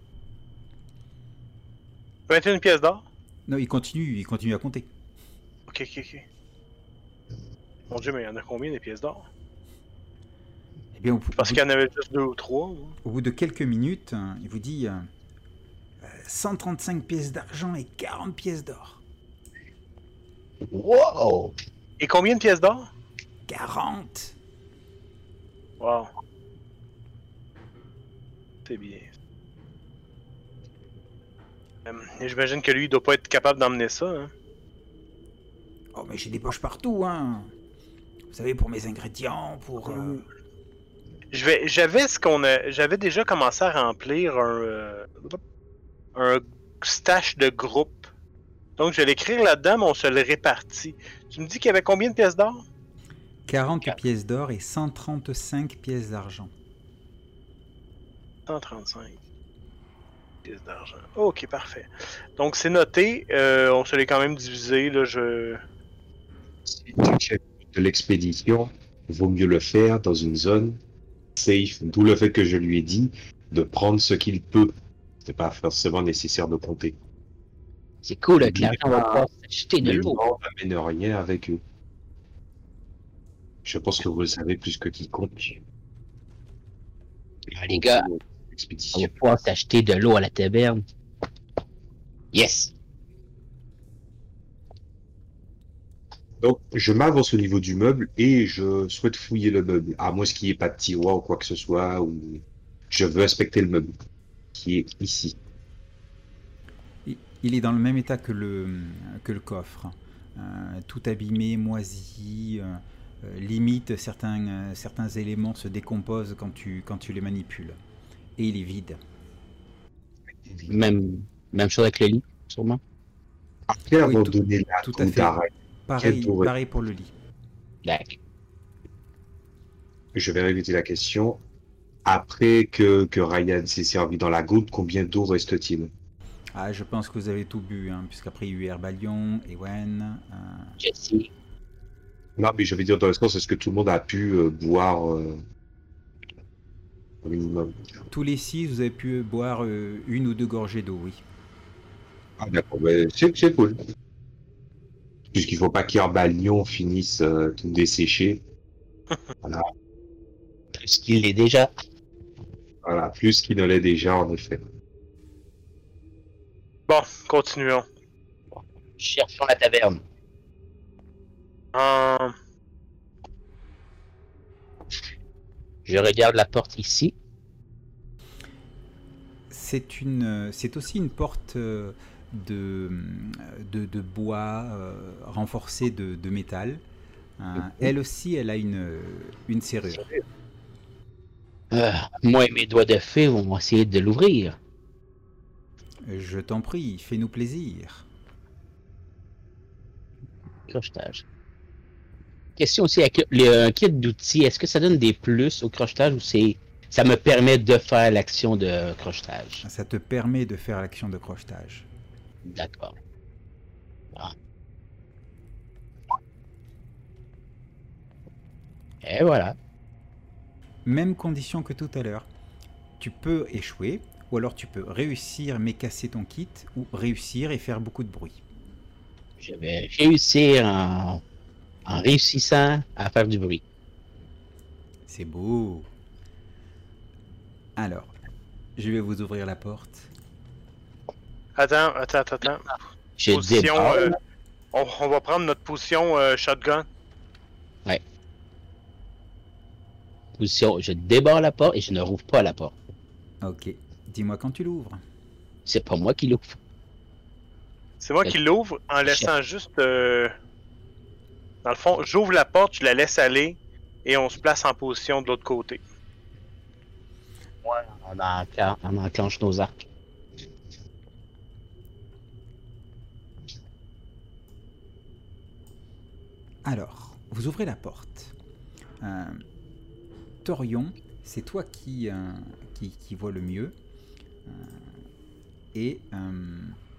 B: vingt et une pièces d'or?
A: Non, il continue, il continue à compter.
B: Ok, ok, ok. Mon dieu, mais il y en a combien des pièces d'or?
A: Eh bien, au,
B: Parce qu'il y en avait juste deux ou trois. Moi.
A: au bout de quelques minutes, hein, il vous dit euh, cent trente-cinq pièces d'argent et quarante pièces d'or.
C: Wow!
B: Et combien de pièces d'or?
A: quarante.
B: Wow. C'est bien. Euh, J'imagine que lui, il doit pas être capable d'emmener ça. Hein.
A: Oh, mais j'ai des poches partout, hein. Vous savez, pour mes ingrédients, pour... euh,
B: Je vais, j'avais ce qu'on a, j'avais déjà commencé à remplir un, euh, un stash de groupe. Donc je vais l'écrire là-dedans, mais on se le répartit. Tu me dis qu'il y avait combien de pièces d'or?
A: quarante pièces d'or et cent trente-cinq pièces d'argent.
B: cent trente-cinq pièces d'argent. Ok, parfait. Donc c'est noté. Euh, on se l'est quand même divisé. Là, je...
D: Si tu fais de l'expédition, il vaut mieux le faire dans une zone safe. D'où le fait que je lui ai dit de prendre ce qu'il peut. C'est pas forcément nécessaire de compter.
C: C'est cool, avec l'argent, on va pouvoir s'acheter de
D: Les
C: l'eau.
D: gens n'amènent rien avec eux. Je pense que vous le savez plus que quiconque.
C: Ah, les gars, on
D: Expédition.
C: va pouvoir s'acheter de l'eau à la taverne. Yes!
D: Donc, je m'avance au niveau du meuble et je souhaite fouiller le meuble. À moins qu'il n'y ait pas de tiroir ou quoi que ce soit, ou je veux inspecter le meuble qui est ici.
A: Il, il est dans le même état que le, que le coffre. Euh, tout abîmé, moisi. Euh, euh, limite, certains, euh, certains éléments se décomposent quand tu, quand tu les manipules. Et il est vide.
C: Même, même chose avec le lit, sûrement.
D: Après
A: Oui,
D: avoir
A: tout-
D: donné la
A: tout à
D: gourde
A: fait.
D: à Ryan,
A: Pareil,
D: Quel tour est-
A: pareil pour le lit.
C: D'accord.
D: je vais répéter la question. après que, que Ryan s'est servi dans la goutte, combien d'eau reste-t-il?
A: Ah, je pense que vous avez tout bu, hein, puisqu'après il y a eu Herbalion, Ewen. Euh...
C: Jesse.
D: Non, mais je vais dire dans le sens, est-ce que tout le monde a pu euh, boire euh, au minimum?
A: Tous les six, vous avez pu boire euh, une ou deux gorgées d'eau, oui.
D: Ah, d'accord, ben, c'est c'est cool. Puisqu'il faut pas qu'Herbalion finisse euh, tout desséché. Voilà,
C: Plus qu'il l'est déjà.
B: Ah.
D: voilà, plus qu'il ne l'est déjà, en effet.
B: Bon, continuons.
C: Cherchons la taverne.
B: Euh,
C: Je regarde la porte ici.
A: C'est une, c'est aussi une porte euh, de, de, de bois euh, renforcée de, de métal. Euh, elle aussi, elle a une, une serrure.
C: Euh, moi et mes doigts de fée vont essayer de l'ouvrir.
A: Je t'en prie, fais-nous plaisir.
C: Crochetage. Question aussi, avec le kit d'outils, est-ce que ça donne des plus au crochetage ou c'est ça me permet de faire l'action de crochetage?
A: Ça te permet de faire l'action de crochetage.
C: D'accord. Ah. Et voilà.
A: Même condition que tout à l'heure. Tu peux échouer, ou alors tu peux réussir mais casser ton kit, ou réussir et faire beaucoup de bruit.
C: Je vais réussir en, en réussissant à faire du bruit.
A: C'est beau. Alors, je vais vous ouvrir la porte.
B: attends, attends, attends, attends.
C: Je
B: Position,
C: débarre.
B: euh, on, on va prendre notre position euh, shotgun.
C: Position, je débarre la porte et je ne rouvre pas la porte.
A: Ok, dis-moi quand tu l'ouvres.
C: C'est pas moi qui l'ouvre.
B: C'est moi
C: Le-
B: qui l'ouvre en laissant juste... euh, Dans le fond, j'ouvre la porte, je la laisse aller et on se place en position de l'autre côté.
C: Ouais, on, enclen- on enclenche nos arcs.
A: Alors, vous ouvrez la porte. Euh, Torion, c'est toi qui, euh, qui, qui vois le mieux. Euh, et euh,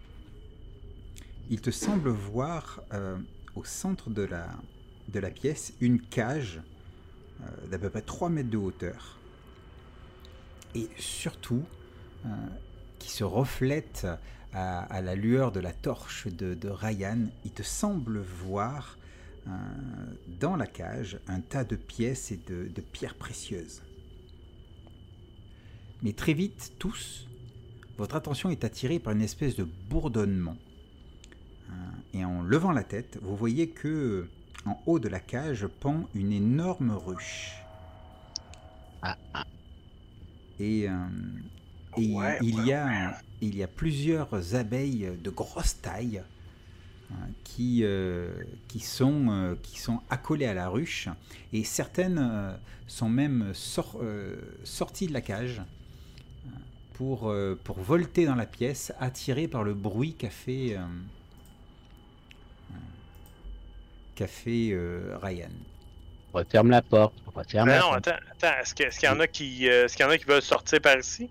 A: il te semble voir euh, au centre de la, de la pièce une cage euh, d'à peu près trois mètres de hauteur. Et surtout, euh, qui se reflète à, à la lueur de la torche de, de Ryan, il te semble voir euh, dans la cage un tas de pièces et de, de pierres précieuses. Mais très vite, tous, votre attention est attirée par une espèce de bourdonnement. Euh, et en levant la tête, vous voyez que en haut de la cage pend une énorme ruche.
C: Ah, ah.
A: Et, euh, et
B: Ouais,
A: il,
B: ouais,
A: y a, il y a plusieurs abeilles de grosse taille euh, qui, euh, qui, sont, euh, qui sont accolées à la ruche. Et certaines euh, sont même sor- euh, sorties de la cage euh, pour, euh, pour volter dans la pièce, attirées par le bruit qu'a fait, euh, euh, qu'a fait euh, Ryan.
C: On referme la porte. On referme
B: Mais
C: la
B: non,
C: porte.
B: attends, attends, est-ce que- est-ce qu'il y en a qui, euh, est-ce qu'il y en a qui veulent sortir par ici?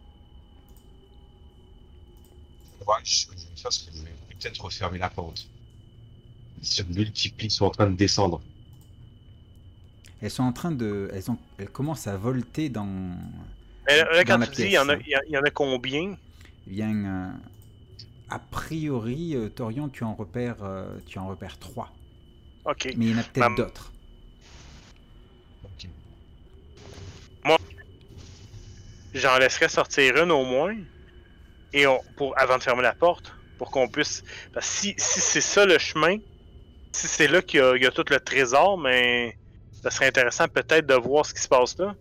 D: Ouais, je je vais faire ce que je vais peut-être refermer la porte. Ils se multiplient, ils sont en train de descendre.
A: Elles sont en train de, elles, ont, elles commencent à volter dans,
B: Mais là, là,
A: dans
B: quand
A: la
B: tu dis, il y, en a,
A: pièce.
B: il y a- il y en a combien?
A: Eh bien, euh, a priori, euh, Torion, tu en repères, euh, tu en repères trois.
B: Ok.
A: Mais il y en a peut-être
B: Mam-
A: d'autres.
D: Ok.
B: J'en laisserai sortir une au moins. Et on, pour, avant de fermer la porte. Pour qu'on puisse. Parce que si, si c'est ça le chemin, si c'est là qu'il y a, il y a tout le trésor, mais ça serait intéressant peut-être de voir ce qui se passe là.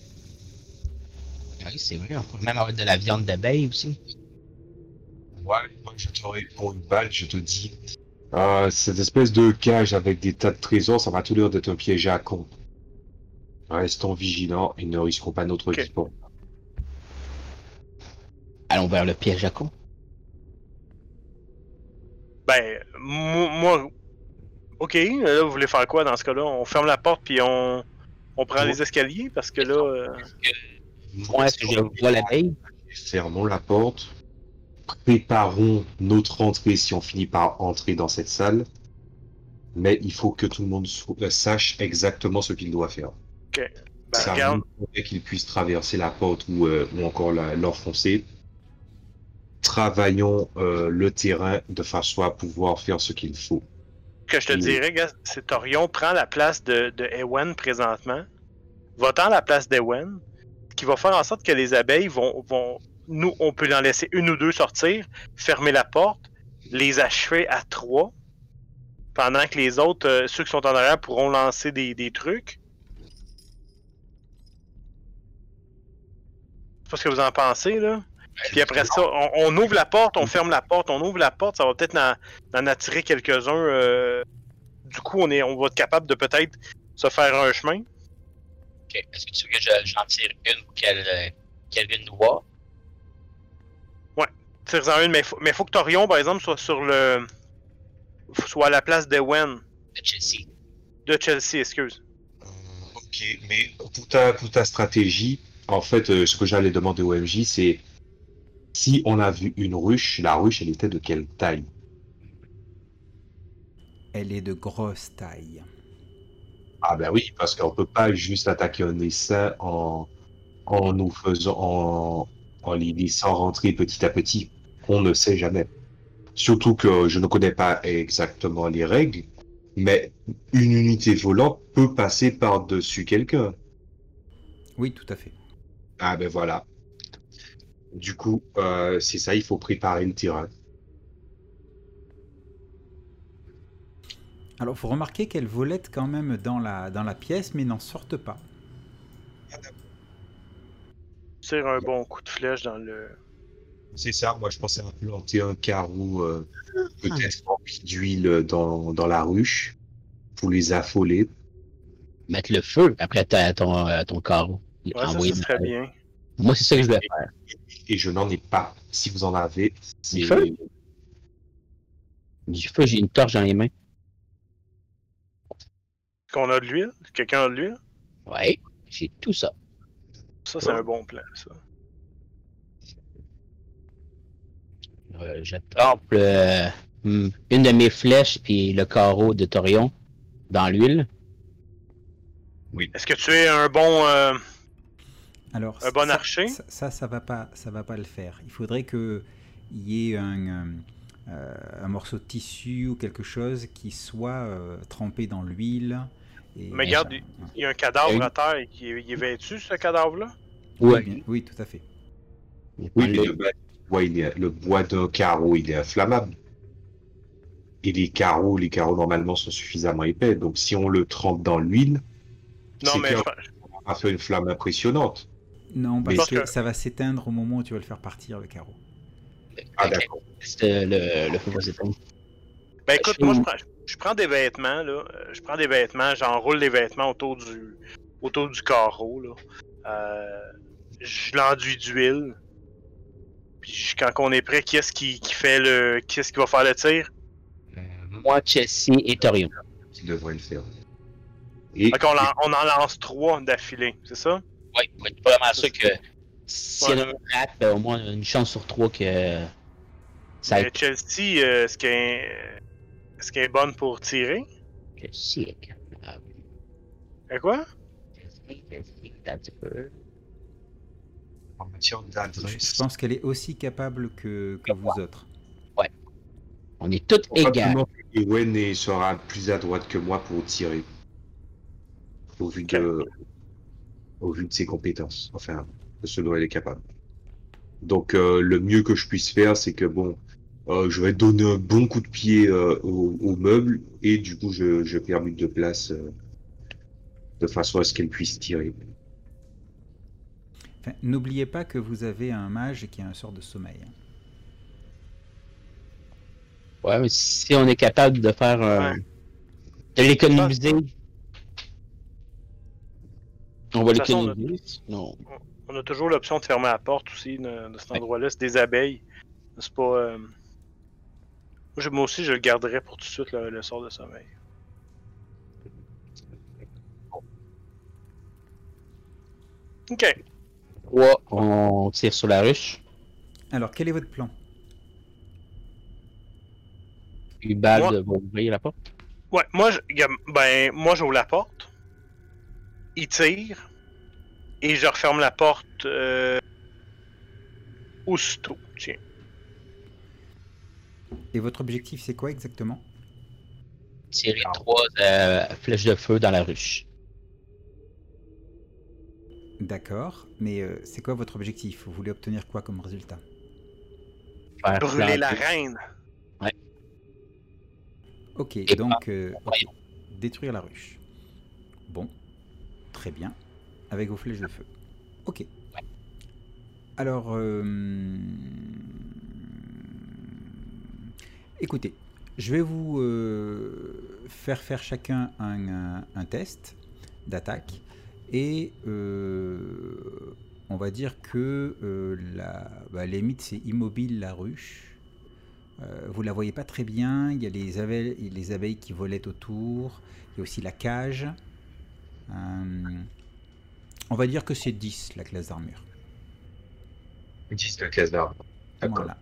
C: Oui, c'est vrai. On peut même avoir de la viande d'abeille aussi.
D: Ouais, moi je te réponds une balle, je te dis. Euh, cette espèce de cage avec des tas de trésors, ça va tout l'air d'être un piège à con. Restons vigilants et ne risquons pas notre
B: Ok.
D: vie pour.
C: Allons vers le piège à con.
B: Ben, mo- moi. Ok, là, vous voulez faire quoi dans ce cas-là? On ferme la porte puis on. On prend
D: Ouais.
B: les escaliers parce que là. euh,
C: Moi, est-ce que je vois l'abeille?
D: Fermons la porte. Préparons notre entrée si on finit par entrer dans cette salle. Mais il faut que tout le monde so- euh, sache exactement ce qu'il doit faire.
B: Ok. Ben,
D: Ça
B: regarde.
D: faudrait qu'il puisse traverser la porte ou, euh, ou encore la- l'enfoncer. Travaillons euh, le terrain de façon à pouvoir faire ce qu'il faut.
B: Ce que je te
D: Oui.
B: dirais, gars, c'est Torion prend la place de, de Ewen présentement. Va-t'en à la place d'Ewen. Ce qui va faire en sorte que les abeilles vont, vont. Nous, on peut en laisser une ou deux sortir, fermer la porte, les achever à trois. Pendant que les autres, euh, ceux qui sont en arrière, pourront lancer des, des trucs. Je sais pas ce que vous en pensez, là. Puis après ça, on, on ouvre la porte, on ferme la porte, on ouvre la porte, ça va peut-être en, en attirer quelques-uns. Euh... Du coup, on, est, on va être capable de peut-être se faire un chemin.
E: Ok. Est-ce que tu veux que je- j'en tire une pour qu'elle euh, qu'elle vienne nous voir?
B: Tire-en une, mais faut, mais faut que Torion, par exemple, soit sur le. soit à la place d'Ewen.
E: De Chelsea.
B: De Chelsea, excuse.
D: Euh, ok, mais pour ta, pour ta stratégie, en fait, euh, ce que j'allais demander au M J, c'est si on a vu une ruche, la ruche, elle était de quelle taille?
A: Elle est de grosse taille.
D: Ah ben oui, parce qu'on peut pas juste attaquer un essaim en, en nous faisant, en, en les laissant rentrer petit à petit. On ne sait jamais. Surtout que je ne connais pas exactement les règles, mais une unité volante peut passer par-dessus quelqu'un.
A: Oui, tout à fait.
D: Ah ben voilà. Du coup, euh, c'est ça, il faut préparer le terrain.
A: Alors, vous remarquez qu'elles volettent quand même dans la, dans la pièce, mais n'en sortent pas.
B: Tire un bon coup de flèche dans le.
D: C'est ça, moi je pensais implanter un carreau euh, peut-être rempli d'huile dans, dans la ruche pour les affoler.
C: Mettre le feu après ta, ton, euh, ton carreau.
B: Ouais, ça,
C: Envoyer
B: ça serait bien.
C: Moi, c'est ça que je vais faire.
D: Et je n'en ai pas. Si vous en avez, c'est...
C: Du feu? Du feu, j'ai une torche dans les mains.
B: Qu'on a de l'huile? Quelqu'un a de l'huile?
C: Ouais, j'ai tout ça.
B: Ça, c'est un bon plan, ça.
C: Euh, je trempe euh, hmm, une de mes flèches puis le carreau de Torion dans l'huile.
B: Est-ce que tu es un bon. Euh...
A: Alors,
B: Un bon
A: ça,
B: archer?
A: Ça, ça, ça va pas, ça va pas le faire. Il faudrait que il y ait un, euh, un morceau de tissu ou quelque chose qui soit euh, trempé dans l'huile. Et
B: Mais regarde,
A: ça-
B: il y a un cadavre
C: Oui.
B: à terre. Il est, il est vêtu, ce cadavre-là?
A: Oui,
C: Ouais.
A: bien- oui, tout à fait.
D: Oui, mais
C: Le-
D: le, bois- ouais, il est- le bois d'un carreau, il est inflammable. Et les carreaux, les carreaux normalement sont suffisamment épais. Donc si on le trempe dans l'huile,
B: Non,
D: c'est
B: mais
D: clair
B: je,
D: qu'on va faire une flamme impressionnante.
A: Non,
D: Mais
A: parce
B: je
A: que,
B: pense que-
A: ça va s'éteindre au moment où tu vas le faire partir, le carreau.
D: Ah
E: Ok.
D: d'accord.
C: c'est le, le feu va s'éteindre.
B: Ben écoute,
C: Je-
B: moi je prends, je prends des vêtements, là. Euh, Je prends des vêtements, j'enroule les vêtements autour du autour du carreau, là. Euh, je l'enduis d'huile. Puis je- quand on est prêt, qui est-ce qui, qui fait le. Qui est-ce qui va faire le tir?
C: Euh, moi, Chelsea et Torion.
D: Qui devrait le faire. Et
B: Fait qu'on en, on en lance trois d'affilée, c'est ça?
E: Oui,
C: Ouais, c'est vraiment sûr que s'il y en a un rate, ben, au moins une chance sur trois que ça
B: Mais
C: aille.
B: Chelsea, euh, est-ce qu'elle est... est-ce qu'elle est bonne pour tirer?
C: Chelsea est capable.
B: Et quoi?
C: Chelsea, Chelsea, un petit peu.
D: en matière
A: Je,
D: d'adresse,
A: je pense qu'elle est aussi capable que, que vous autres.
C: On est tous égaux.
D: probablement que Ewen est- sera plus à droite que moi pour tirer. Au vu de, au vu de ses compétences. Enfin, de ce dont elle est capable. Donc euh, le mieux que je puisse faire, c'est que bon, euh, je vais donner un bon coup de pied euh, au, au meuble et du coup je, je permets de place euh, de façon à ce qu'elle puisse tirer.
A: Enfin, n'oubliez pas que vous avez un mage qui a un sort de sommeil.
C: Ouais, mais si on est capable de faire euh,
B: Ouais.
C: de l'économiser, on va
B: De toute façon, on a-
C: l'économiser. Non.
B: On a toujours l'option de fermer la porte aussi de, de cet endroit-là. C'est des abeilles. C'est pas. euh, Moi, je- moi aussi, je le garderais pour tout de suite, le, le sort de sommeil. Ok.
C: trois, on tire sur la ruche.
A: Alors, quel est votre plan?
C: Ubald
B: Moi-
C: va ouvrir la porte.
B: Ouais, moi, je, gars, ben, moi, j'ouvre la porte. Il tire. Et je referme la porte euh, aussitôt. Tiens.
A: Et votre objectif, c'est quoi exactement?
E: Tirer
C: Ah.
E: trois.
C: Euh, flèche de feu dans la ruche.
A: D'accord, mais euh, c'est quoi votre objectif? Vous voulez obtenir quoi comme résultat?
C: Faire
B: Brûler la
C: planter-
B: reine.
A: Ok,
E: Et
A: donc euh, ok.
E: voyons.
A: Détruire la ruche. Bon, très bien. Avec vos flèches de feu. Ok. Alors, euh, écoutez, je vais vous euh, faire faire chacun un, un- un test d'attaque et euh, on va dire que euh, la, bah, à la limite c'est immobile la ruche. Euh, vous la voyez pas très bien, il y a les abeilles, les abeilles qui volaient autour, il y a aussi la cage. Euh, on va dire que c'est dix la classe d'armure.
D: dix de classe d'armes. D'accord.
A: Voilà.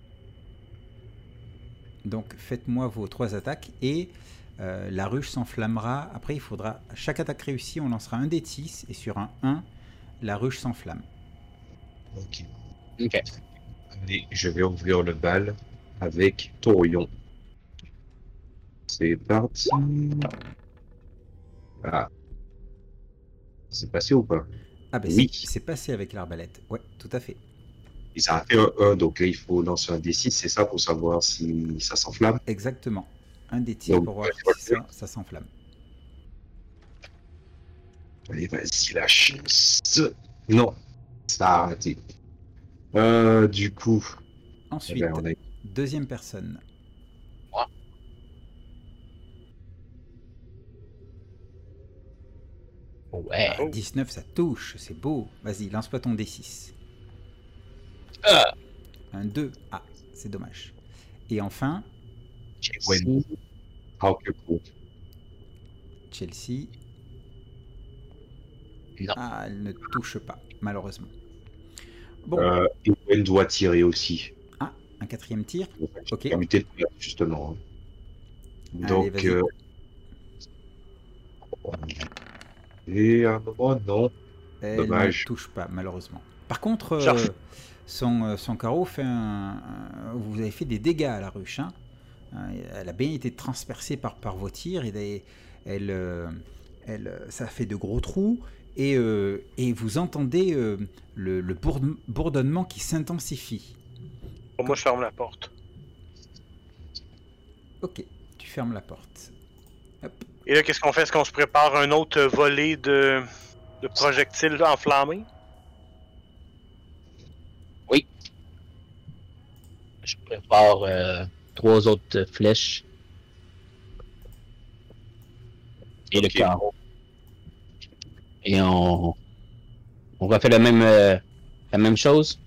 A: Donc faites-moi vos trois attaques et euh, la ruche s'enflammera. Après, il faudra, à chaque attaque réussie, on lancera un dé de six et sur un un, la ruche s'enflamme.
D: Ok.
C: Ok.
D: Allez, je vais ouvrir le bal avec Torion. C'est parti. Ah. C'est passé ou pas?
A: Ah ben
D: Oui.
A: c'est- c'est passé avec l'arbalète. Ouais, tout à fait.
D: Et ça a fait un un, donc là il faut lancer un D six, c'est ça pour savoir si ça s'enflamme.
A: Exactement. Un dé de six
D: Donc,
A: pour voir
D: ouais,
A: si ça, ça s'enflamme.
D: Allez, vas-y, la chance. Non, ça a raté. Euh, du coup, eh
A: Ensuite,
D: ben, on a...
A: deuxième personne.
E: Ouais.
A: Ah, dix-neuf, ça touche, c'est beau. Vas-y, lance-toi ton dé six.
E: Ah,
A: Un deux. Ah, c'est dommage. Et enfin,
D: Ouais. Ah, que cool.
A: Chelsea.
E: Non.
A: Ah, elle ne touche pas, malheureusement. Bon,
D: Euh, Ewen doit tirer aussi.
A: ah, un quatrième tir. Ok.
D: Il a muté de perte, justement. hein.
A: Allez,
D: Donc,
A: vas-y.
D: euh... et à un moment, non.
A: Elle
D: Dommage.
A: ne touche pas, malheureusement. Par contre, euh,
B: J'en refais.
A: son, euh, son carreau fait un, un- Vous avez fait des dégâts à la ruche. Hein. Euh, Elle a bien été transpercée par, par vos tirs. Et des- elle, euh, elle, euh, ça fait de gros trous. Et, euh, et vous entendez euh, le, le bourde- bourdonnement qui s'intensifie.
B: Bon, moi, je ferme la porte.
A: Ok, tu fermes la porte. Hop.
B: Et là, qu'est-ce qu'on fait? Est-ce qu'on se prépare un autre volet de, de projectiles enflammés?
E: Je prépare. Euh,
C: Trois autres flèches. Et le
D: Ok.
C: carreau. Et on. On refait la même, euh, la même chose.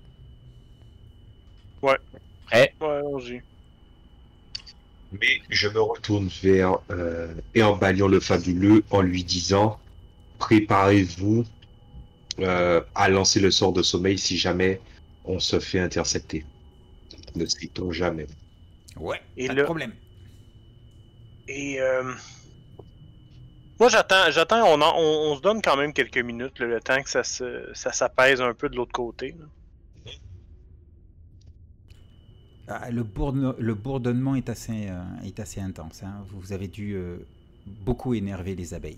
B: Ouais.
C: Prêt?
B: Ouais, allons-y.
D: Mais je me retourne vers euh, Erbalion le Fabuleux en lui disant préparez-vous euh, à lancer le sort de sommeil si jamais on se fait intercepter. Ne sait-on jamais.
A: Ouais,
B: Et
A: pas
B: là-
A: de problème.
B: Et euh, moi, j'attends, j'attends. On, en- on, on se donne quand même quelques minutes, là, le temps que ça se, ça s'apaise un peu de l'autre côté. là.
A: Ah, le, bourde- le bourdonnement est assez, euh, est assez intense. Hein. Vous avez dû euh, beaucoup énerver les abeilles.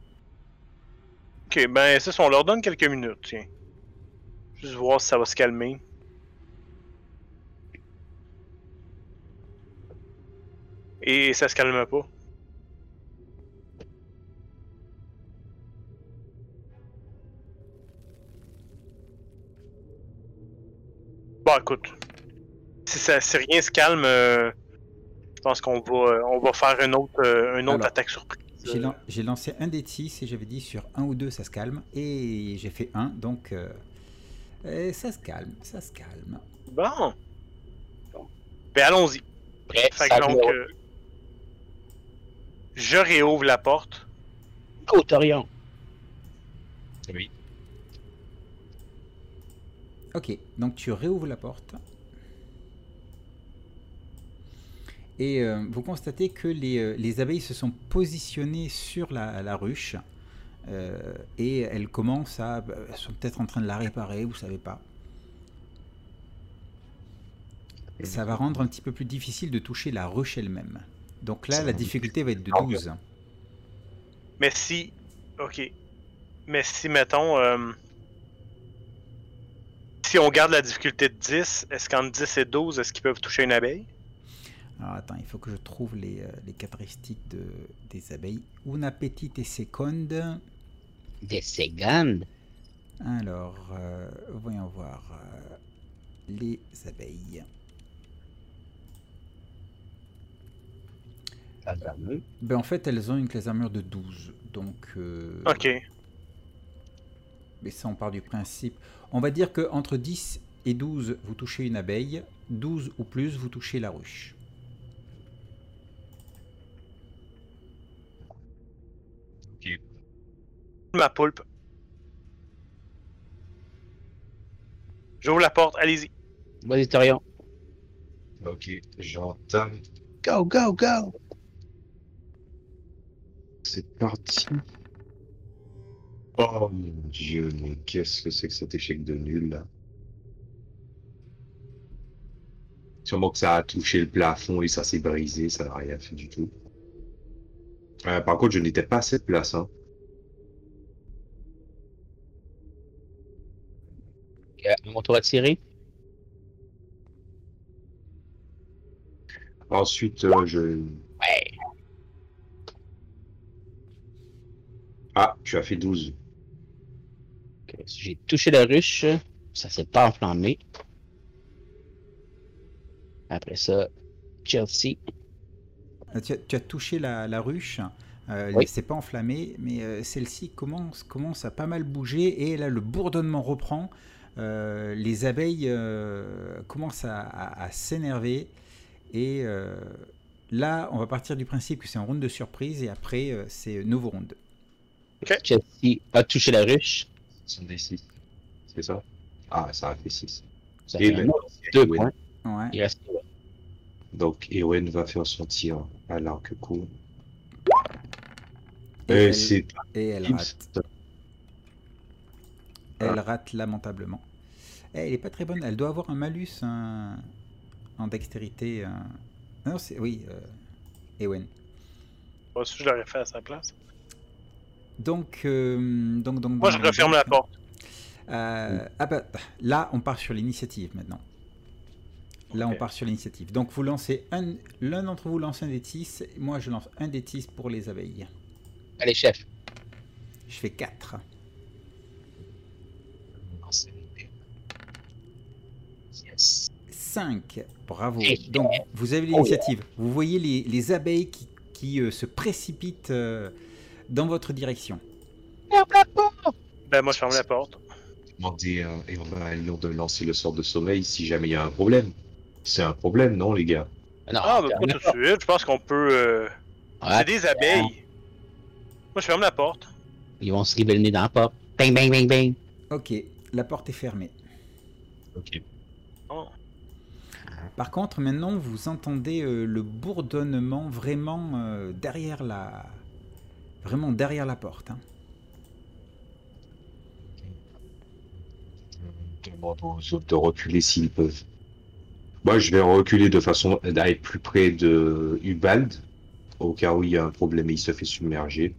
B: Ok, ben c'est ça, on leur donne quelques minutes, tiens. Juste voir si ça va se calmer. Et ça se calme pas. Bon, écoute. Si, ça, si rien se calme, euh, je pense qu'on va, euh, on va faire une autre, euh, une autre
A: Alors,
B: attaque surprise.
A: J'ai lan- j'ai lancé un dé de six et j'avais dit sur un ou deux ça se calme. Et j'ai fait un, donc euh, euh, ça se calme, ça se calme.
B: Bon. Ben allons-y.
E: Prêt?
B: Fait
E: Ça
B: que donc, euh, je réouvre la porte.
C: Go, Torion.
D: Oui.
A: Ok, donc tu réouvres la porte. Et euh, vous constatez que les, euh, les abeilles se sont positionnées sur la, la ruche. Euh, et elles commencent à... Elles sont peut-être en train de la réparer, vous savez pas. Ça va rendre un petit peu plus difficile de toucher la ruche elle-même. Donc là, la difficulté va être de douze.
B: Mais si... Ok. Mais si, mettons... Euh... Si on garde la difficulté de dix, est-ce qu'entre dix et douze, est-ce qu'ils peuvent toucher une abeille?
A: Alors attends, il faut que je trouve les, euh, les caractéristiques de, des abeilles. Una petite seconde.
C: Des secondes.
A: Alors, euh, voyons voir. Euh, les abeilles. Ben, en fait, elles ont une classe d'armure de douze. Donc. Euh,
B: ok.
A: Mais ça, on part du principe. On va dire que entre dix et douze, vous touchez une abeille. douze ou plus, vous touchez la ruche.
D: Ok.
B: Ma poulpe. J'ouvre la porte, allez-y.
C: Vas-y, Torion.
D: Ok, j'entame. Go, go, go! C'est parti. Oh mon dieu, mais qu'est-ce que c'est que cet échec de nul là? Sûrement que ça a touché le plafond et ça s'est brisé, ça n'a rien fait du tout. Euh, par contre, je n'étais pas à cette place, hein.
C: Okay, mon tour à tirer.
D: Ensuite, euh, je...
C: Ouais.
D: Ah, tu as fait douze.
C: Okay, si j'ai touché la ruche, ça s'est pas enflammé. Après ça, Chelsea.
A: Tu as, tu as touché la, la ruche. Euh,
C: Oui.
A: C'est pas enflammé, mais euh, celle-ci commence, commence à pas mal bouger. Et là, le bourdonnement reprend. Euh, les abeilles euh, commencent à, à, à s'énerver. Et euh, là, on va partir du principe que c'est un round de surprise. Et après, euh, c'est nouveau round.
C: Chelsea a touché la ruche.
D: C'est des six. C'est ça? Ah, ça a fait six.
C: Ça
D: Et
C: fait
D: maintenant,
C: deux
D: Ewen.
C: points.
A: Ouais.
C: Il reste là.
D: Donc, Ewen va faire son tir à l'arc court.
A: Et,
D: Et
A: elle,
D: c'est
A: et elle rate. Elle rate lamentablement. Eh, elle est pas très bonne. Elle doit avoir un malus un... en dextérité. Un... Non, c'est oui. Euh... Ewen.
B: Pas sûr que je l'aurais fait à sa place.
A: Donc, euh, donc, donc.
B: Moi,
A: donc,
B: je referme
A: donc,
B: la porte.
A: Euh, ah bah, là, on part sur l'initiative maintenant. Là,
B: Ok.
A: on part sur l'initiative. Donc, vous lancez un. L'un d'entre vous lance un dé de six. Moi, je lance un dé de six pour les abeilles.
C: Allez, chef.
A: Je fais quatre.
E: Yes.
A: cinq. Bravo.
C: Et-
A: Donc, vous avez l'initiative. Vous voyez les, les abeilles qui, qui euh, se précipitent euh, dans votre direction.
B: Ben, moi, je ferme la porte.
D: demander à Hermalion de lancer le sort de sommeil si jamais il y a un problème. C'est un problème, non, les gars?
C: Non,
B: Ah, ben,
C: ferme
B: pas
C: la
B: tout de
C: porte.
B: suite. Je pense qu'on peut. Euh...
C: Ouais,
B: C'est des abeilles. Moi, je ferme la porte.
C: ils vont se river le nez dans la porte. Bang, bang, bang, bang.
A: Ok, la porte est fermée.
D: Ok.
B: Oh.
A: Par contre, maintenant, vous entendez euh, le bourdonnement vraiment euh, derrière la, vraiment derrière la porte. Hein.
D: Je demande aux autres de reculer s'ils peuvent. Moi, je vais reculer de façon à être plus près de Ubald, au cas où il y a un problème et il se fait submerger.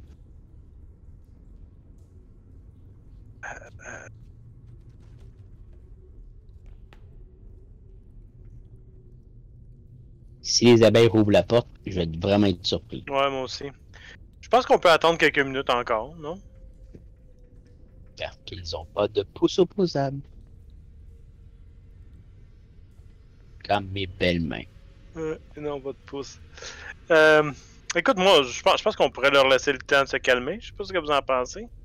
C: Si les abeilles rouvrent la porte, je vais vraiment être surpris.
B: Ouais, moi aussi. Je pense qu'on peut attendre quelques minutes encore, non?
C: Car qu'ils ont pas de pouce opposable. Comme mes belles mains.
B: Euh, non, pas de pouce. Euh, écoute, moi, je pense, je pense qu'on pourrait leur laisser le temps de se calmer. Je sais pas ce que vous en pensez.